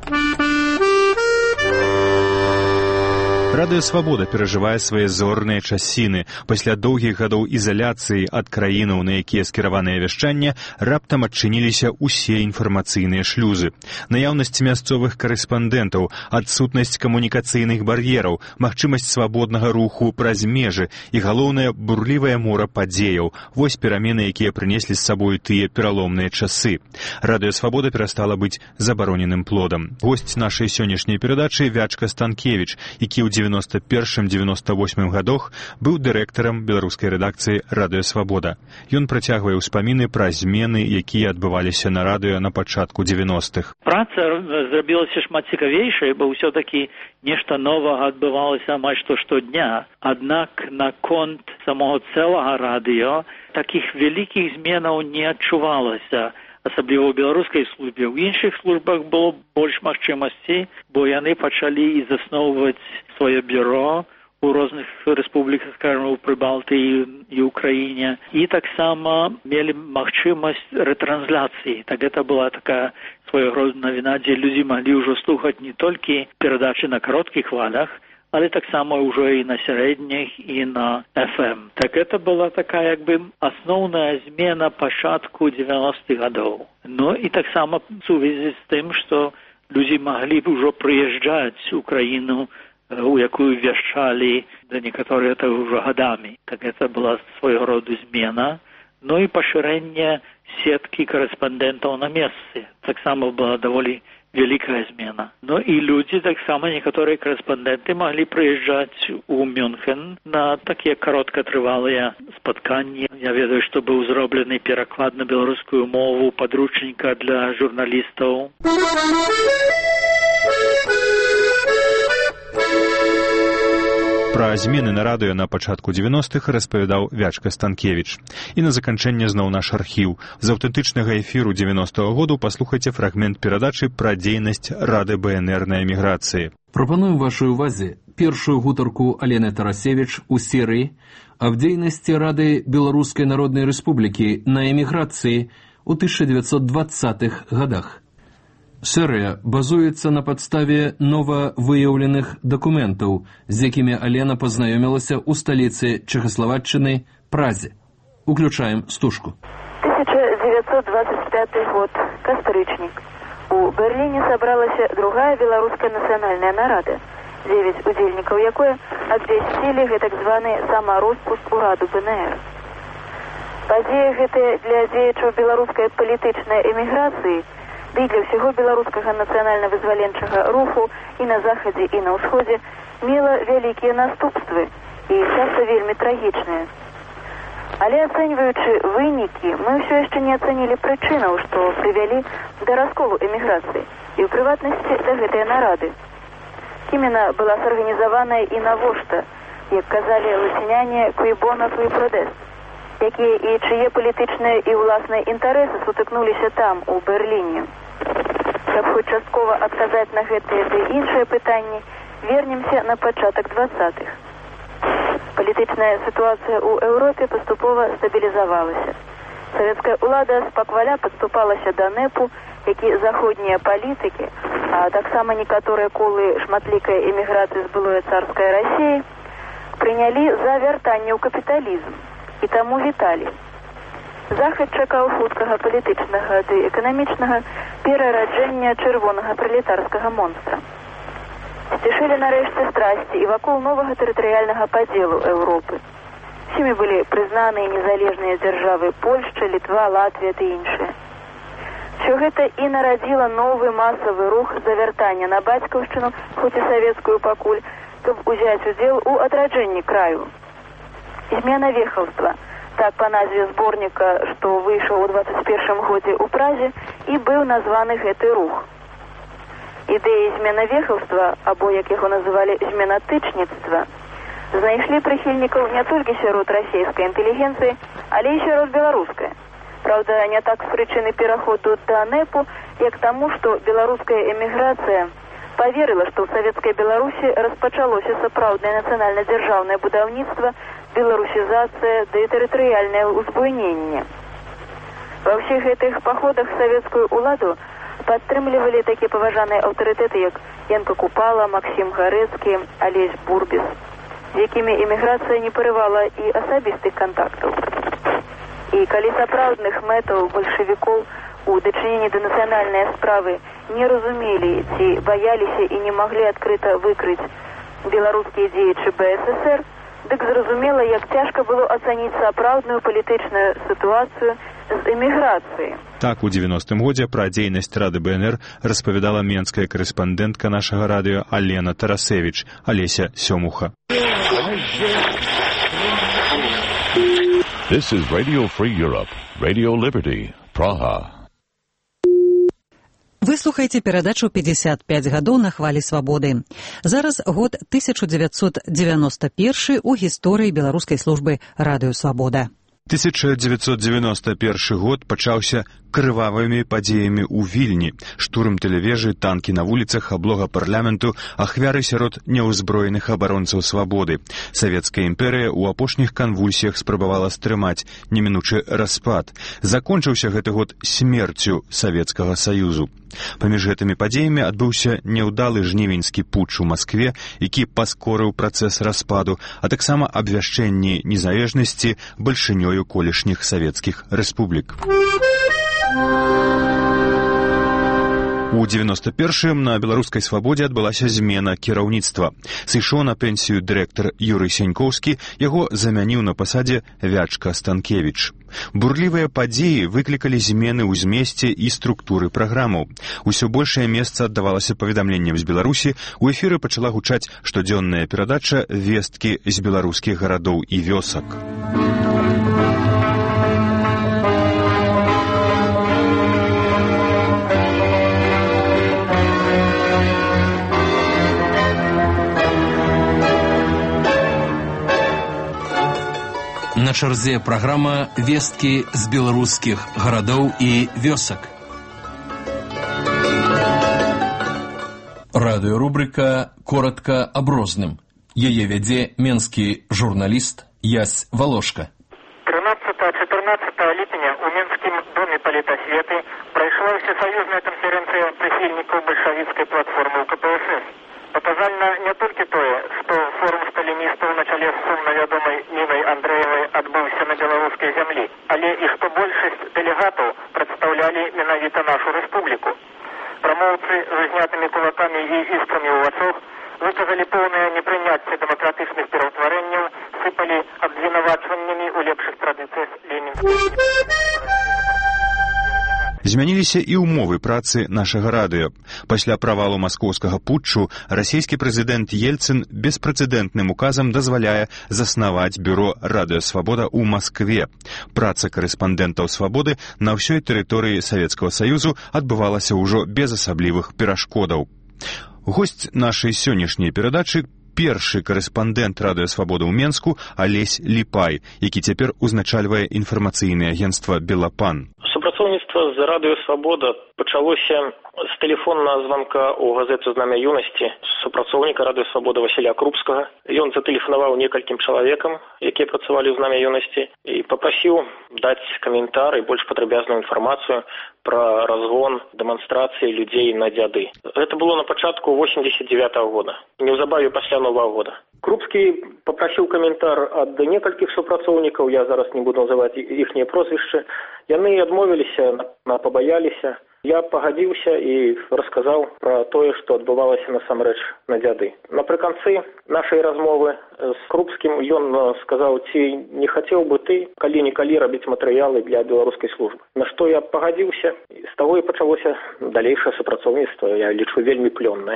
Радыё «Свабода» перажывае свае зорныя часіны. Пасля доўгіх гадоў изаляцыі ад краінаў, на якія скіраваныя вяшчання, раптам адчыніліся ўсе інфармацыйныя шлюзы. Наяўнасць мясцовых карэспандэнтаў, адсутнасць камунікацыйных бар'ераў, магчымасць свабоднага руху праз межы і, галоўнае, бурлівае мора падзеяў. Вось перамены, якія прынеслі з сабой тыя пераломныя часы. Радыё «Свабода» перастала быць забароненым плодам. Госць нашай сённяшняй перадачы Вячка Станкевіч, які ў 91-98 гадах быў дырэктарам беларускай рэдакцыі «Радыё Свабода». Ён працягвае ўспаміны пра змены, якія адбываліся на радыё на пачатку 90-х. Праца зрабілася шмат цікавейшай, бо ўсё-такі нешта новага адбывалася амаль што штодня. Аднак наконт самого цэлага радыё такіх вялікіх зменаў не адчувалася. Асабліва ў беларускай службе. У іншых службах было больш магчымасцей, бо яны пачалі і засноўваць сваё бюро у розных рэспубліках, скажем, у Прыбалтыі і Украіне. І таксама мелі магчымасць рэтрансляцыі. Так гэта была такая свайго роду навіна, дзе людзі маглі ўжо слухаць не толькі перадачы на кароткіх хвалях, але таксама ўжо і на сярэдніх, і на FM. Так гэта была такая, як бы, асноўная змена пачатку 90-х гадоў. Ну і таксама в сувязі з тым, што людзі маглі б ужо прыязджаць у краіну, у якую вяшчалі да некаторыя так ужо гадамі. Так гэта была свайго роду змена. Ну і пашырэнне сеткі карэспандэнтаў на месцы. Таксама была даволі вялікая змена. Ну і людзі, таксама некаторыя карэспандэнты маглі прыязджаць у Мюнхен на такія кароткатрывалыя спатканні. Я ведаю, што быў зроблены пераклад на беларускую мову падручніка для журналістаў. Пра змены на радыё на пачатку 90-х распавядаў Вячка Станкевіч. І на заканчэнне зноў наш архіў. З аўтэнтычнага эфіру 90-го году паслухайце фрагмент перадачы пра дзейнасць Рады БНР на эміграцыі. Прапануем вашай увазе першую гутарку Алены Тарасевіч у серыі аб дзейнасці Рады Беларускай Народнай Рэспублікі на эміграцыі ў 1920-х гадах. Серыя базуецца на падставе новавыяўленых дакументаў, з якімі Алена пазнаёмілася ў сталіцы Чэхаславаччыны Празе. Уключаем стужку. 1925 год. Кастрычнік. У Берліне сабралася другая беларуская нацыянальная нарада, 9 удзельнікаў якой абвясцілі гэтак званы самароспуск ураду БНР. Падзеі гэтыя для дзеячаў беларускай палітычнай эміграцыі ды для ўсяго беларускага нацыянальна-вызваленчага руху і на захадзе, і на ўсходзе мела вялікія наступствы і часта вельмі трагічныя. Але ацэньваючы вынікі, мы ўсё яшчэ не ацэнілі прычынаў, што прывялі да расколу эміграцыі і ў прыватнасці да гэтыя нарады. Іменно была сарганізаваная і навошта, як казалі лаціняне, «cui bono cui prodest», якія і чые палітычныя і ўласныя інтарэсы сутыкнуліся там, у Берліне. Каб хоць часткова адказаць на гэтыя ды іншыя пытанні, вернемся на пачатак 20-х. Палітычная сітуацыя ў Еўропе паступова стабілізавалася. Савецкая ўлада спакваля падступалася да НЭПу, які заходнія палітыкі, а таксама некаторыя колы шматлікай эміграцыі з былой царскай Расіі, прынялі за вяртанне ў капіталізм і таму віталі. Захад чакаў хуткага палітычнага ды эканамічнага перараджэння чырвонага пралетарскага монстра. Сцішылі нарэшце страсці і вакол новага тэрытарыяльнага падзелу Еўропы. Усімі былі прызнаныя незалежныя дзяржавы Польшча, Літва, Латвія ды іншыя. Усё гэта і нарадзіла новы масавы рух завяртання на бацькаўшчыну, хоць і савецкую пакуль, каб узяць удзел у адраджэнні краю. Змена вехаўства, так па назве зборніка, што выйшаў у 21 годзе ў Празе, і быў названы гэты рух. Ідэі змена вехаўства, або, як яго называлі, зменатычніцтва, знайшлі прыхільнікаў не толькі сярод расійскай інтэлігенцыі, але і сярод беларускай. Праўда, не так з прычыны пераходу да НЭПу, як таму, што беларуская эміграцыя паверыла, што ў савецкай Беларусі распачалося сапраўднае нацыянальна-дзяржаўнае будаўніцтва, беларусізацыя ды тэрытарыяльнае ўзбуйненне. Ва ўсіх гэтых паходах савецкую ўладу падтрымлівалі такія паважаныя аўтарытэты, як Янка Купала, Максім Гарэцкі, Алесь Бурбіс, з якімі эміграцыя не парывала і асабістых кантактаў. І калі сапраўдных мэтаў бальшавікоў у дачыненні да нацыянальнай справы не разумелі ці баяліся і не маглі адкрыта выкрыць беларускія дзеячы БССР, дык зразумела, як цяжка было ацаніць сапраўдную палітычную сітуацыю з эміграцыі. Так, у 90-м годзе пра дзейнасць Рады БНР распавядала менская карэспандэнтка нашага радыё Алена Тарасевіч, Алеся Сёмуха. This is Radio Free Europe, Radio Liberty, Praha. Вы слухаеце перадачу «55 гадоў на хвалі свабоды». Зараз год 1991 у гісторыі беларускай службы «Радыё Свабода». 1991 год пачаўся крывавымі падзеямі ў Вільні. Штурм тэлевежы, танкі на вуліцах, аблога парламенту, ахвяры сярод няўзброеных абаронцаў свабоды. Савецкая імперыя ў апошніх канвульсіях спрабавала стрымаць немінучы распад. Закончыўся гэты год смерцю Савецкага Саюзу. Паміж гэтымі падзеямі адбыўся няўдалы жнівеньскі путч у Маскве, які паскорыў працэс распаду, а таксама абвяшчэнні незалежнасці бальшынёю колішніх савецкіх рэспублік. У 91-м на беларускай свабодзе адбылася змена кіраўніцтва. Сышоў на пенсію дырэктар Юрый Сянькоўскі, яго замяніў на пасадзе Вячка Станкевіч. Бурлівыя падзеі выклікалі змены ў змесце і структуры праграмаў. Усё большае месца аддавалася паведамленням з Беларусі, у эфіры пачала гучаць штодзённая перадача «Весткі з беларускіх гарадоў і вёсак». На чарзе праграма «Весткі з беларускіх гарадоў і вёсак». Радыёрубрыка «Коротка аб розным». Яе вядзе менскі журналіст Ясь Волошка. 13-14 ліпеня у Менскім доме палітасветы прайшла ўсесаюзная канферэнцыя прыхільнікаў бальшавіцкай платформы ў КПСС. Паказальна не толькі тое, што форум сталіністаў на чале з сумна вядомай Нінай Андрэевай адбыўся на беларускай зямлі, але і што большасць дэлегатаў прадстаўлялі менавіта нашу рэспубліку. Прамоўцы з узнятымі кулакамі і іскрамі ў вачах выказалі поўнае непрыняцце дэмакратычных пераўтварэнняў, сыпалі абвінавачваннямі ў лепшых традыцыях ленінскай. Змяніліся і ўмовы працы нашага радыё. Пасля правалу маскоўскага путчу расійскі прэзідэнт Ельцын беспрэцэдэнтным указам дазваляе заснаваць бюро «Радыё Свабода» ў Маскве. Праца карэспандэнтаў «Свабоды» на ўсёй тэрыторыі Савецкага Саюзу адбывалася ўжо без асаблівых перашкодаў. Госць нашай сённяшняй перадачы першы карэспандэнт «Радыё Свабода» ў Менску Алесь Ліпай, які цяпер узначальвае інфармацыйнае агенцтва «Белапан». Супрацоўніцтва з «Радыё Свабода» пачалося з тэлефоннага званка ў газету «Знамя юнасці» супрацоўніка «Радыё Свабода» Васіля Крупскага. Ён затэлефанаваў некалькім чалавекам, якія працавалі ў «Знамя юнасці», і папрасіў даць каментар і больш падрабязную інфармацыю пра разгон дэманстрацыі людзей на дзяды. Гэта было на пачатку 89-го года, неўзабаве пасля Новага года. Крупскі папрасіў каментар ад некалькіх супрацоўнікаў, я зараз не буду называць іхнія прозвішчы. Яны адмовіліся, пабаяліся. Я пагадзіўся і расказаў пра тое, што адбывалася насамрэч на дзяды. Напрыканцы нашай размовы з Крупскім ён сказаў, ці не хацеў бы ты калі-нікалі рабіць матэрыялы для беларускай службы. На што я пагадзіўся, і з таго і пачалося далейшае супрацоўніцтва, я лічу, вельмі плённае.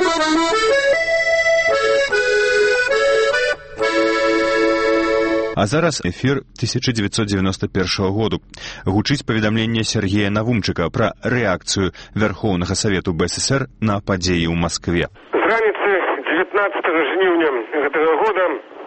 А зараз эфір 1991 году. Гучыць паведамленне Сергея Навумчыка пра рэакцыю Верхоўнага Савету БССР на падзеі ў Маскве. З раніцы 19 жніўня гэтага года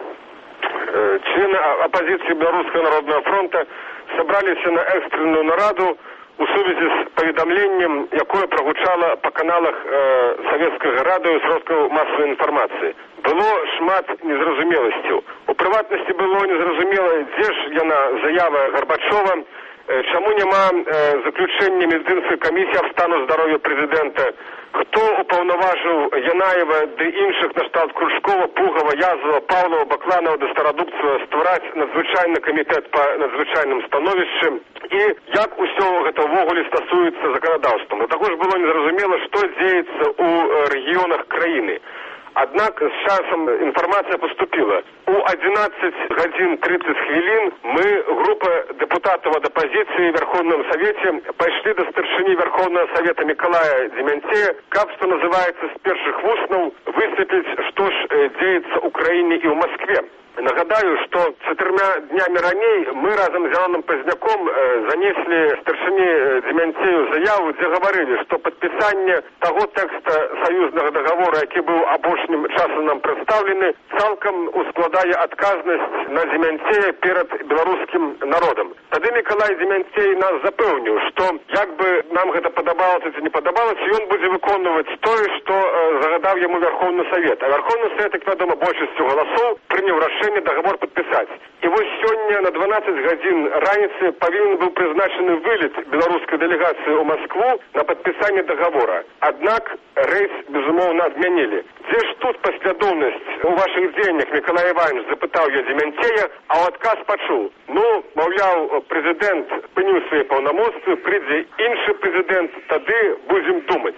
члены апазіцыі Беларускага народнага фронта сабраліся на экстранную нараду у сувязі з паведамленнем, якое прагучала па каналах савецкага радыё сродкаў масавай інфармацыі. Было шмат незразумеласцяў. У прыватнасці было незразумела, дзе ж яна заява Гарбачова, чаму няма заключэння медыцынскай камісіі аб стану здароўя прэзідэнта, хто упаўнаважыў Янаева ды іншых на кшталт Кружкова, Пугава, Язова, Паўлова, Бакланова ды Старадубцева ствараць надзвычайны камітэт па надзвычайным становішчы і як усё гэта ўвогуле стасуецца заканадаўствам. Також было незразумела, што дзеецца ў рэгіёнах краіны. Аднак з часам інфармацыя поступила. У 11 гадзін 30 хвілін мы, група дэпутатаў ад апазіцыі в Верховном Совете, пайшлі да старшыні Верховного Совета Миколая Демянцея, каб, што называецца, з першых вуснаў высветліць, што ж дзеецца ў краіне і ў Москве. Нагадаю, што 4 днямі раней мы разам з Зеленым Пазняком занеслі старшыні Демянцею заяву, дзе гаварылі, што падпісанне таго тэкста саюзнага даговора, які быў апошнім часам нам прадстаўлены, цалкам ускладае адказнасць на Демянцея перад беларускім народам. Тады Миколай Демянцей нас запэўніў, што як бы нам гэта падабалася ці не падабалася, ён будзе выконваць тое, што загадаў яму Верховны Совет. А Верховны Совет, як вядома, большасцю галасоў прыняў рашэнне договор подписать. И вот сегодня на 12 гадзін раніцы повинен был призначены вылет белорусской делегации в Москву на подписание договора. Однако рейс, безумовно, отменили. Где ж тут последовность у ваших денег, Миколай Иванович, запытал я Демянцея, а отказ почул. Ну, мовляв, президент спыніў свае паўнамоцтвы, прыйдзе іншы президент, тады будем думать.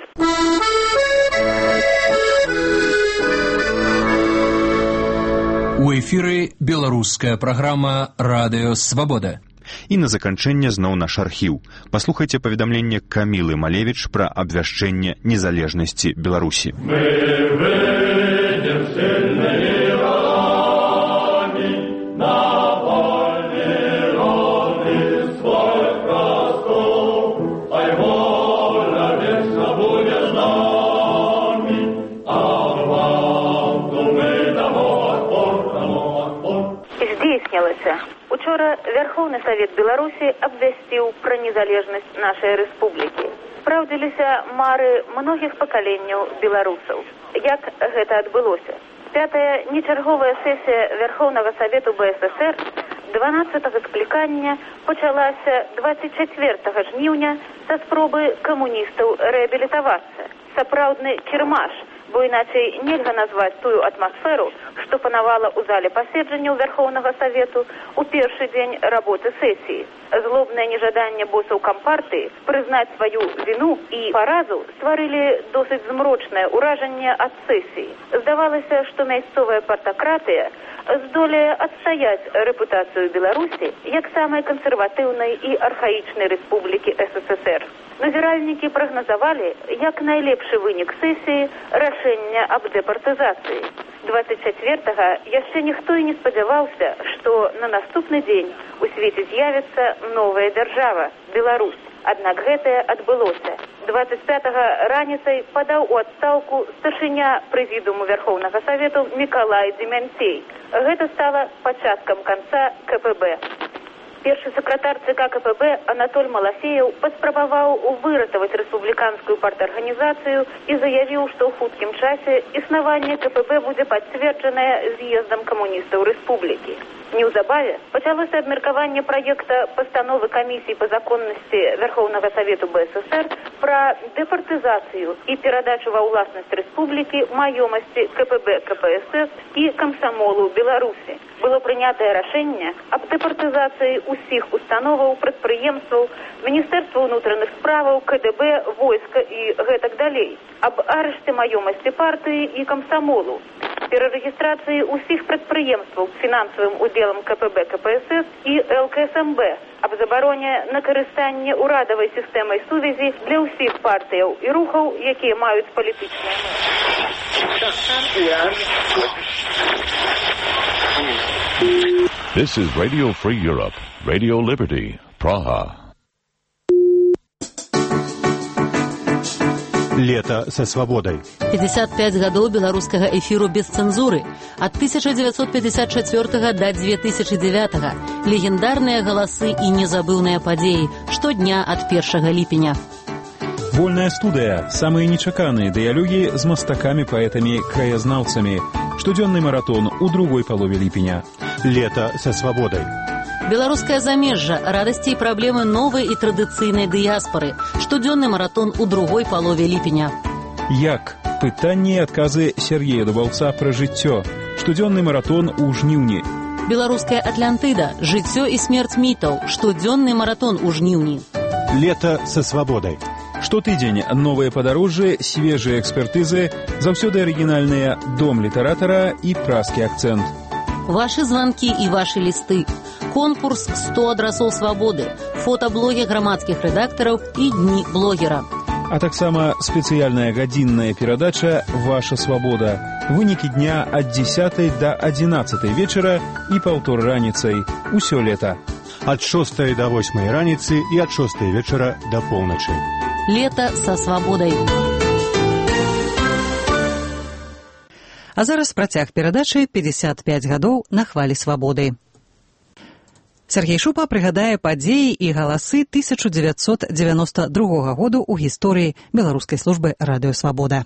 У эфіры беларуская праграма «Радыё Свабода». І на заканчэнне зноў наш архіў. Паслухайце паведамленне Камілы Малевіч пра абвяшчэнне незалежнасці Беларусі. Мы выйдем сильныя рогами на вольны роды свой простор, ай воля вечна буде з нами, а вам то мы Здзейснілася. Учора Верховны Совет Беларусі абвясціў пра незалежнасць нашай рэспублікі. Спраўдзіліся мары многіх пакаленняў беларусаў. Як гэта адбылося? 5-я нечарговая сесія Верховнага Совету БССР 12-го склікання пачалася 24 жніўня са спробы камуністаў рэабілітавацца. Сапраўдны кірмаш, бо іначай нельга назваць тую атмасферу, што панавала ў зале паседжанняў Верхоўнага Савету ў першы дзень работы сесіі. Злобнае нежаданне босаў кампартыі прызнаць сваю віну і паразу стварылі досыць змрочнае ўражанне ад сесіі. Здавалася, што мясцовая партакратыя здолее адстаяць рэпутацыю Беларусі як самай кансерватыўнай і архаічнай рэспублікі СССР. Назіральнікі прагназавалі як найлепшы вынік сесіі рашэння аб дэпартызацыі. 24-га яшчэ ніхто і не спадзяваўся, што на наступны дзень у свеце з'явіцца новая дзяржава – Беларусь. Аднак гэтае адбылося. 25-га раніцай падаў у адстаўку старшыня прэзідыуму Верхоўнага Савету Мікалай Дземянцей. Гэта стала пачаткам канца КПБ. Першы сакратар ЦК КПБ Анатоль Малафеев паспрабаваў выратаваць рэспубліканскую партарганізацыю і заявіў, што ў хуткім часе існаванне КПБ будзе пацверджанае з'ездам камуністаў рэспублікі. Неўзабаве пачалося абмеркаванне праекта пастановы камісіі па законнасці Верхоўнага Савету БССР пра дэпартызацыю і перадачу ва ўласнасць рэспублікі маёмасці КПБ, КПСС і камсамолу Беларусі. Было прынятае рашэнне аб дэпартызацыі ўсіх установаў, прадпрыемстваў, Міністэрства ўнутраных справаў, КДБ, войска і гэтак далей, аб арышце маёмасці партыі і камсамолу, перарэгістрацыі ўсіх прадпрыемстваў фінансавым удзелам КПБ, КПСС і ЛКСМБ, аб забароне на карыстанне ўрадавай сістэмай сувязі для ўсіх партыяў і рухаў, якія маюць палітычныя мэты. This is Radio Free Europe, Radio Liberty, Praha. Лето со свободой. 55 гадоў беларускага эфіру без цэнзуры. Ад 1954 до 2009. Легендарныя галасы і незабыўныя падзеі. Штодня ад 1 ліпеня. Вольная студыя. Самыя нечаканыя дыялогі з мастакамі, паэтамі, краязнаўцамі. Штодзённы маратон у другой палове ліпеня. Лето со свободой. Беларускае замежжа, радасці і праблемы новай і традыцыйнай дыяспары. Штодзённы маратон у другой палове ліпеня. Як? Пытанні і адказы Сергея Дубаўца пра жыццё. Штодзённы маратон у жніўні. Беларуская Атлантыда. Жыццё і смерць мітаў. Штодзённы маратон у жніўні. Лето со свободой. Штотыдзень новыя падарожжы, свежыя экспертызы, заўсёды арыгінальныя дом літаратара і празкі акцэнт. Вашы званкі і вашы лісты. Конкурс 100 адрасоў свабоды, фотаблогі грамадскіх рэдактараў і дні блогера. А таксама спецыяльная гадзінная перадача «Ваша свабода». Вынікі дня ад 10 до 11 вечара і паўтор раніцай. Усё лета. Ад 6 до 8 раніцы і ад 6 вечара до поўначы. Лето со свабодай. А зараз працяг перадачы «55 гадоў на хвалі свабоды». Сергей Шупа прыгадае падзеі і галасы 1992 году ў гісторыі беларускай службы «Радыё Свабода».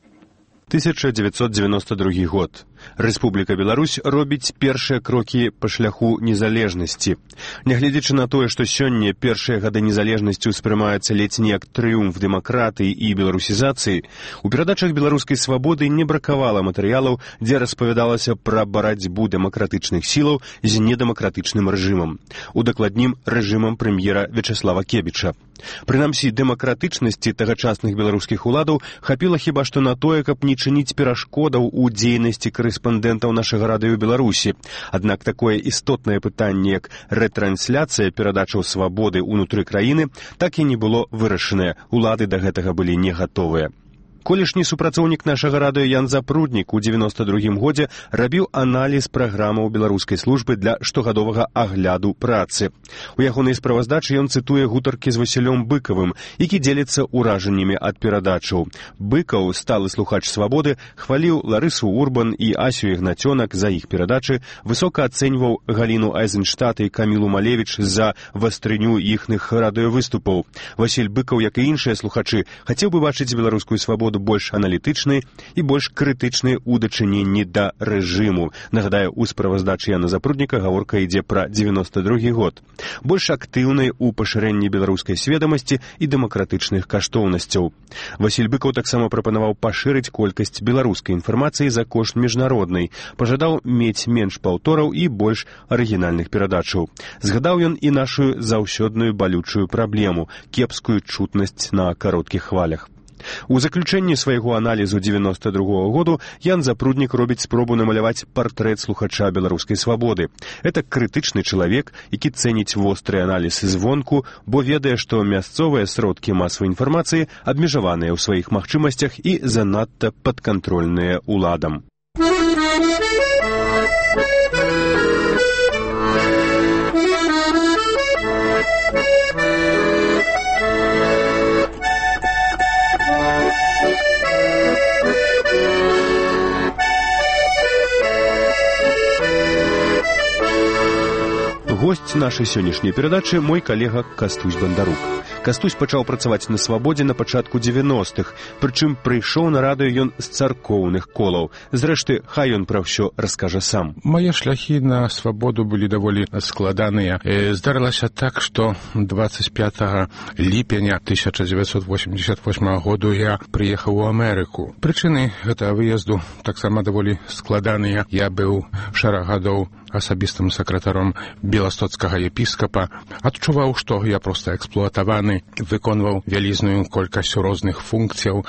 1992 год. Рэспубліка Беларусь робіць першыя крокі па шляху незалежнасці. Нягледзячы на тое, што сёння першыя гады незалежнасці ўспрымаюцца ледзь не як трыумф дэмакратыі і беларусізацыі, у перадачах беларускай свабоды не бракавала матэрыялаў, дзе распавядалася пра барацьбу дэмакратычных сілаў з недэмакратычным рэжымам. Удакладнім рэжымам прэм'ера Вячаслава Кебіча. Прынамсі, дэмакратычнасці тагачасных беларускіх уладаў хапіла хіба што на тое, каб не чыніць перашкодаў у дзейнасці корэспандэнтаў нашага радыё Беларусі. Аднак такое істотнае пытанне, як рэтрансляцыя перадачаў свабоды ўнутры краіны, так і не было вырашанае. Улады да гэтага былі не гатовыя. Колішні супрацоўнік нашага радыё Ян Запруднік у 92 годзе рабіў аналіз праграмаў беларускай службы для штогадовага агляду працы. У ягонай справаздачы ён цытуе гутаркі з Васілём Быкавым, які дзеліцца ўражаннямі ад перадачаў. Быкаў, сталы слухач свабоды, хваліў Ларысу Урбан і Асю Ігнацёнак за іх перадачы, высока ацэньваў Галіну Айзенштат і Камілу Малевіч за вастрыню іхных радыёвыступаў. Васіль Быкаў, як і іншыя слухачы, хацеў бы бачыць беларускую свабоду больш аналітычныя і больш крытычныя ў дачыненні да рэжыму. Нагадаю, у справаздачы Яна Запрудніка гаворка ідзе пра 92 год. Больш актыўныя ў пашырэнні беларускай сведамасці і дэмакратычных каштоўнасцяў. Васіль Быкаў таксама прапанаваў пашырыць колькасць беларускай інфармацыі за кошт міжнароднай, пажадаў мець менш паўтораў і больш арыгінальных перадачаў. Згадаў ён і нашу заўсёдную балючую праблему – кепскую чутнасць на кароткіх хвалях. У заключэнні свайго аналізу 92 году Ян Запруднік робіць спробу намаляваць партрэт слухача беларускай свабоды. Это крытычны чалавек, які цэніць востры аналіз звонку, бо ведае, што мясцовыя сродкі масавай інфармацыі абмежаваныя ў сваіх магчымасцях і занадта падкантрольныя ўладам. Госць нашай сённяшняй перадачы мой калега Кастусь Бандарук. Кастусь пачаў працаваць на свабодзе на пачатку 90-х, прычым прыйшоў на радыё ён з царкоўных колаў. Зрэшты, хай ён пра ўсё раскажа сам. Мае шляхі на свабоду былі даволі складаныя. Здарылася так, што 25 ліпеня 1988 году я прыехаў у Амерыку. Прычыны гэтага выезду таксама даволі складаныя. Я быў шэраг гадоў асабістым сакратаром беластоцкага епіскапа, адчуваў, што я проста эксплуатаваны, выконваў вялізную колькасць розных функцыяў.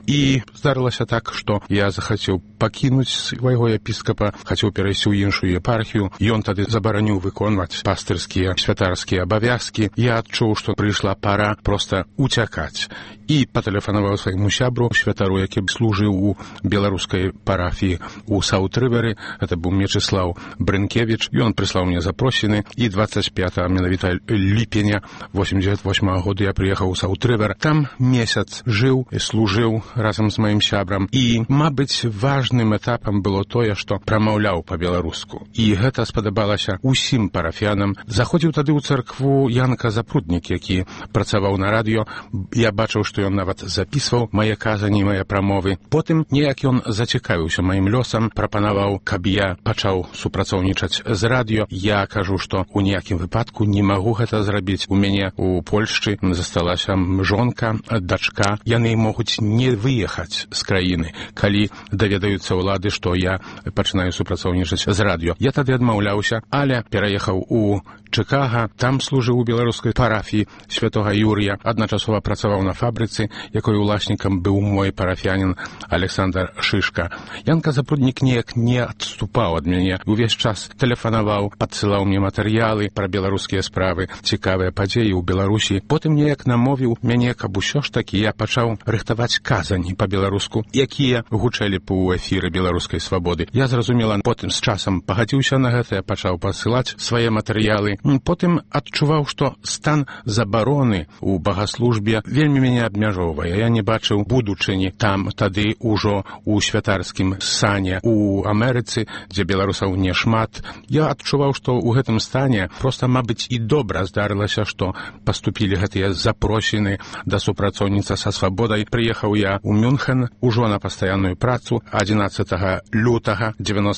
І здарылася так, што я захацеў пакінуць свайго епіскапа, хацеў перайсці ў іншую епархію. Ён тады забараніў выконваць пастырскія святарскія абавязкі. Я адчуў, што прыйшла пара проста уцякаць. І патэлефанаваў свайму сябру, святару, які служыў у беларускай парафіі у Саут-Рыверы. Это быў Мечыслаў Брынкевіч. Ён прыслаў мне запросіны, і 25 менавіта ліпеня 88 года я прыехаў у Саут-Рывер. Там месяц жыў і служыў разам з маім сябрам. І, мабыць, важным этапам было тое, што прамаўляў па-беларуску. І гэта спадабалася усім парафіянам. Заходзіў тады ў царкву Янка Запруднік, які працаваў на радыё. Я бачыў, што ён нават запісваў мае казані, мае прамовы. Потым неяк ён зацікавіўся маім лёсам, прапанаваў, каб я пачаў супрацоўнічаць з радыё. Я кажу, што ў ніякім выпадку не магу гэта зрабіць. У мяне у Польшчы засталася жонка, дачка. Яны могуць не выехаць з краіны, калі даведаюцца ўлады, што я пачынаю супрацоўнічаць з радыё. Я тады адмаўляўся, але пераехаў у Чыкага, там служыў у беларускай парафіі святога Юрія, адначасова працаваў на фабрыцы, якой уласнікам быў мой парафіянін Александр Шышка. Янка Запруднік неяк не адступаў ад мяне. Увесь час тэлефанаваў, падсылаў мне матэрыялы пра беларускія справы, цікавыя падзеі ў Беларусі. Потым неяк намовіў мяне, каб усё ж такі я пачаў рыхтаваць казані па-беларуску, якія гучэлі б у эфіры беларускай свабоды. Я зразумела, потым з часам пагадзіўся на гэта, я пачаў пасылаць свае матэрыялы. Потым адчуваў, што стан забароны ў багаслужбе вельмі мяне абмяжоўвае. Я не бачыў будучыні там тады ўжо у святарскім сане у Амерыцы, дзе беларусаў не шмат. Я адчуваў, што ў гэтым стане проста, мабыць, і добра здарылася, што паступілі гэтыя запросіны да супрацоўніцтва са свабодай. Прыехаў я ў Мюнхен ужо на пастаянную працу 11 лютага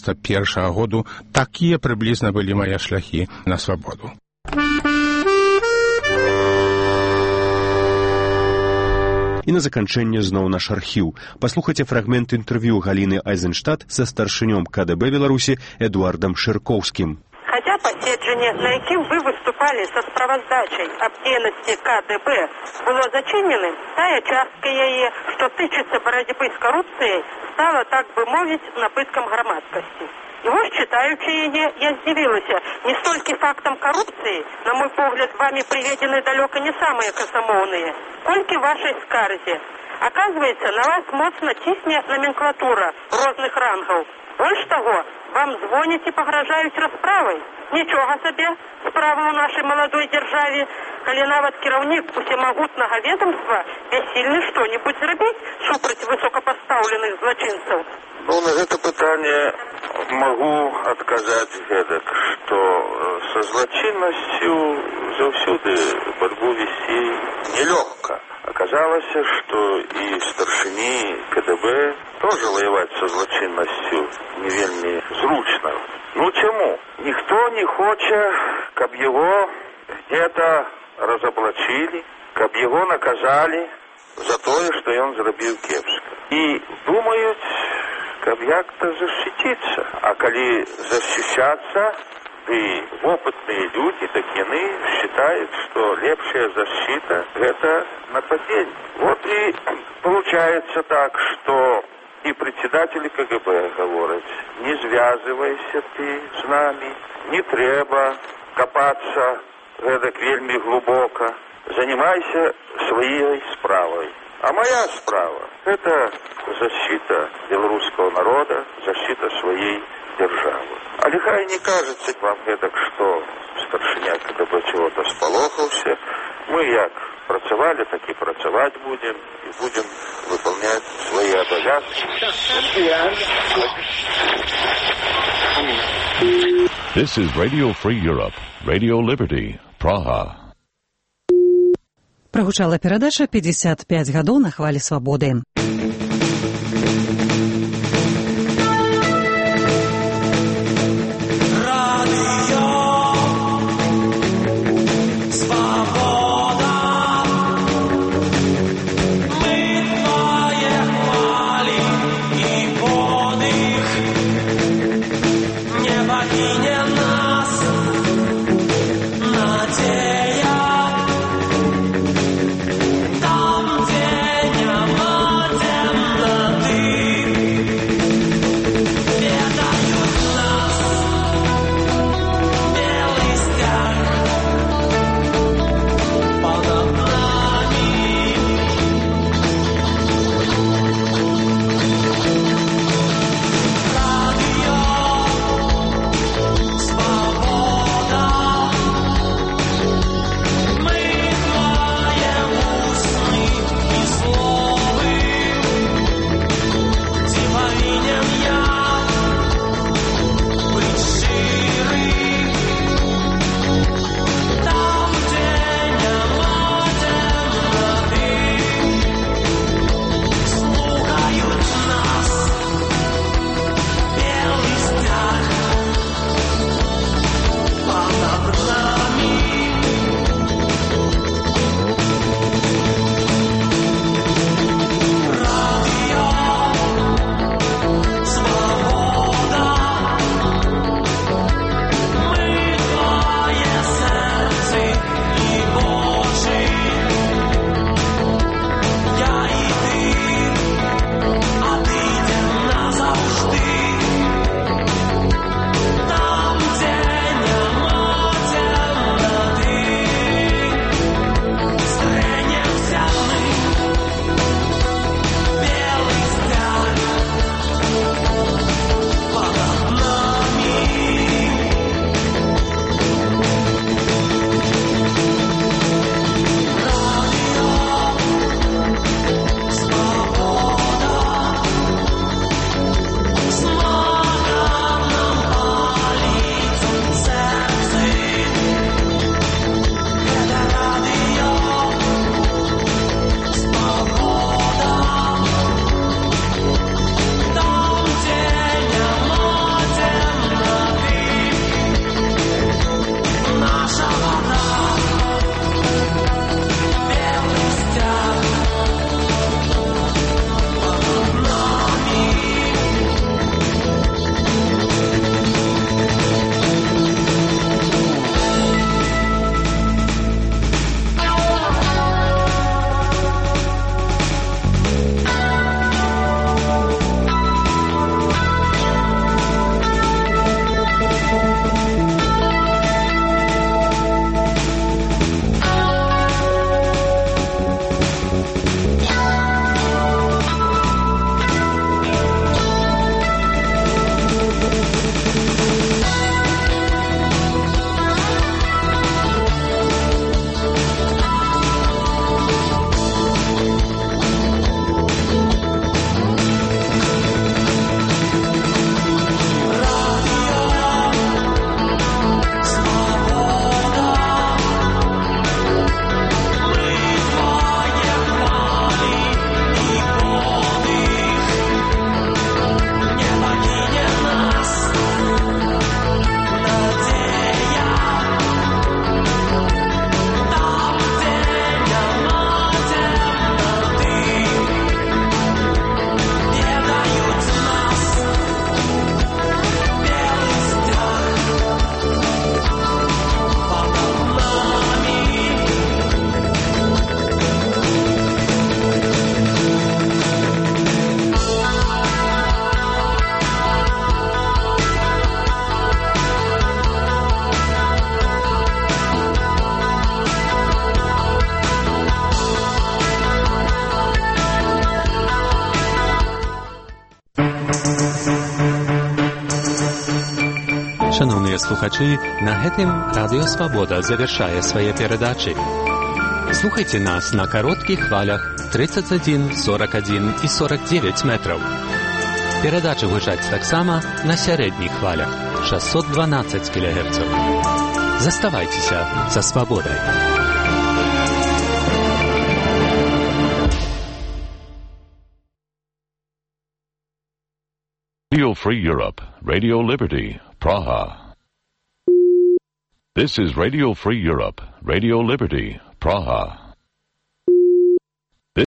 91 году. Такія прыблізна былі мае шляхі на свабоду. І на заканчэнне зноў наш архіў. Паслухайце фрагмент інтэрв'ю Галіны Айзенштадт са старшынём КДБ Беларусі Эдуардам Шыркоўскім. Хаця паседжанне, на якім вы выступалі са справаздачай аб дзейнасці КДБ, было зачыненым, тая частка яе, што тычыцца барацьбы з карупцыяй, стала, так бы мовіць, набыткам грамадскасці. І вось, читаючи яе, я здзівілася. Не столькі фактам коррупції, на мой погляд, вами приведены далеко не самые косомовные, колькі вашей скарзе. Оказывается, на вас моцно тисне номенклатура розных рангов. Больше того, вам звонят и погрожают расправой. Ничего себе, справа у нашей молодой державе, коли нават кіраўнік усемагутнага ведомства бессильны что-нибудь зрабіць супраць высокопоставленных злочинцев. Ну, на гэта пытанне могу отказать гэтак, что со злочинностью заўсёды борьбу вести нелегко. А Аказалася, што і старшыні КДБ тоже воевать со злочинностью не вельмі зручно. Ну чему? Никто не хочет, каб его где-то разоблачили, каб его наказали за то, что он зрабіў кепска. И думают, каб як-то защититься. А коли защищаться, и опытные люди, так яны считают, что лепшая защита – это нападение. Вот и получается так, что и председатели КГБ говорят: не связывайся ты с нами, не треба копаться эдак вельми глубоко, занимайся своей справой. А моя справа – это защита белорусского народа, защита своей державы. А лихай не кажется вам эдак, что старшиня КДБ чего-то сполохался. Мы як працевали, так и працевать будем, и будем выполнять свои обязанности. This is Radio Free Europe, Radio Liberty, Praha. Прагучала перадача «55 гадоў на хвалі свабоды». Там, где няма слухачы, на гэтым Радыё Свабода завяршае свае перадачы. Слухайце нас на кароткіх хвалях 31, 41 і 49 метраў. Перадачы гучаць таксама на сярэдніх хвалях 612 кГц. Заставайцеся са свабодай. Radio Free Europe, Radio Liberty, Praha. This is Radio Free Europe, Radio Liberty, Praha.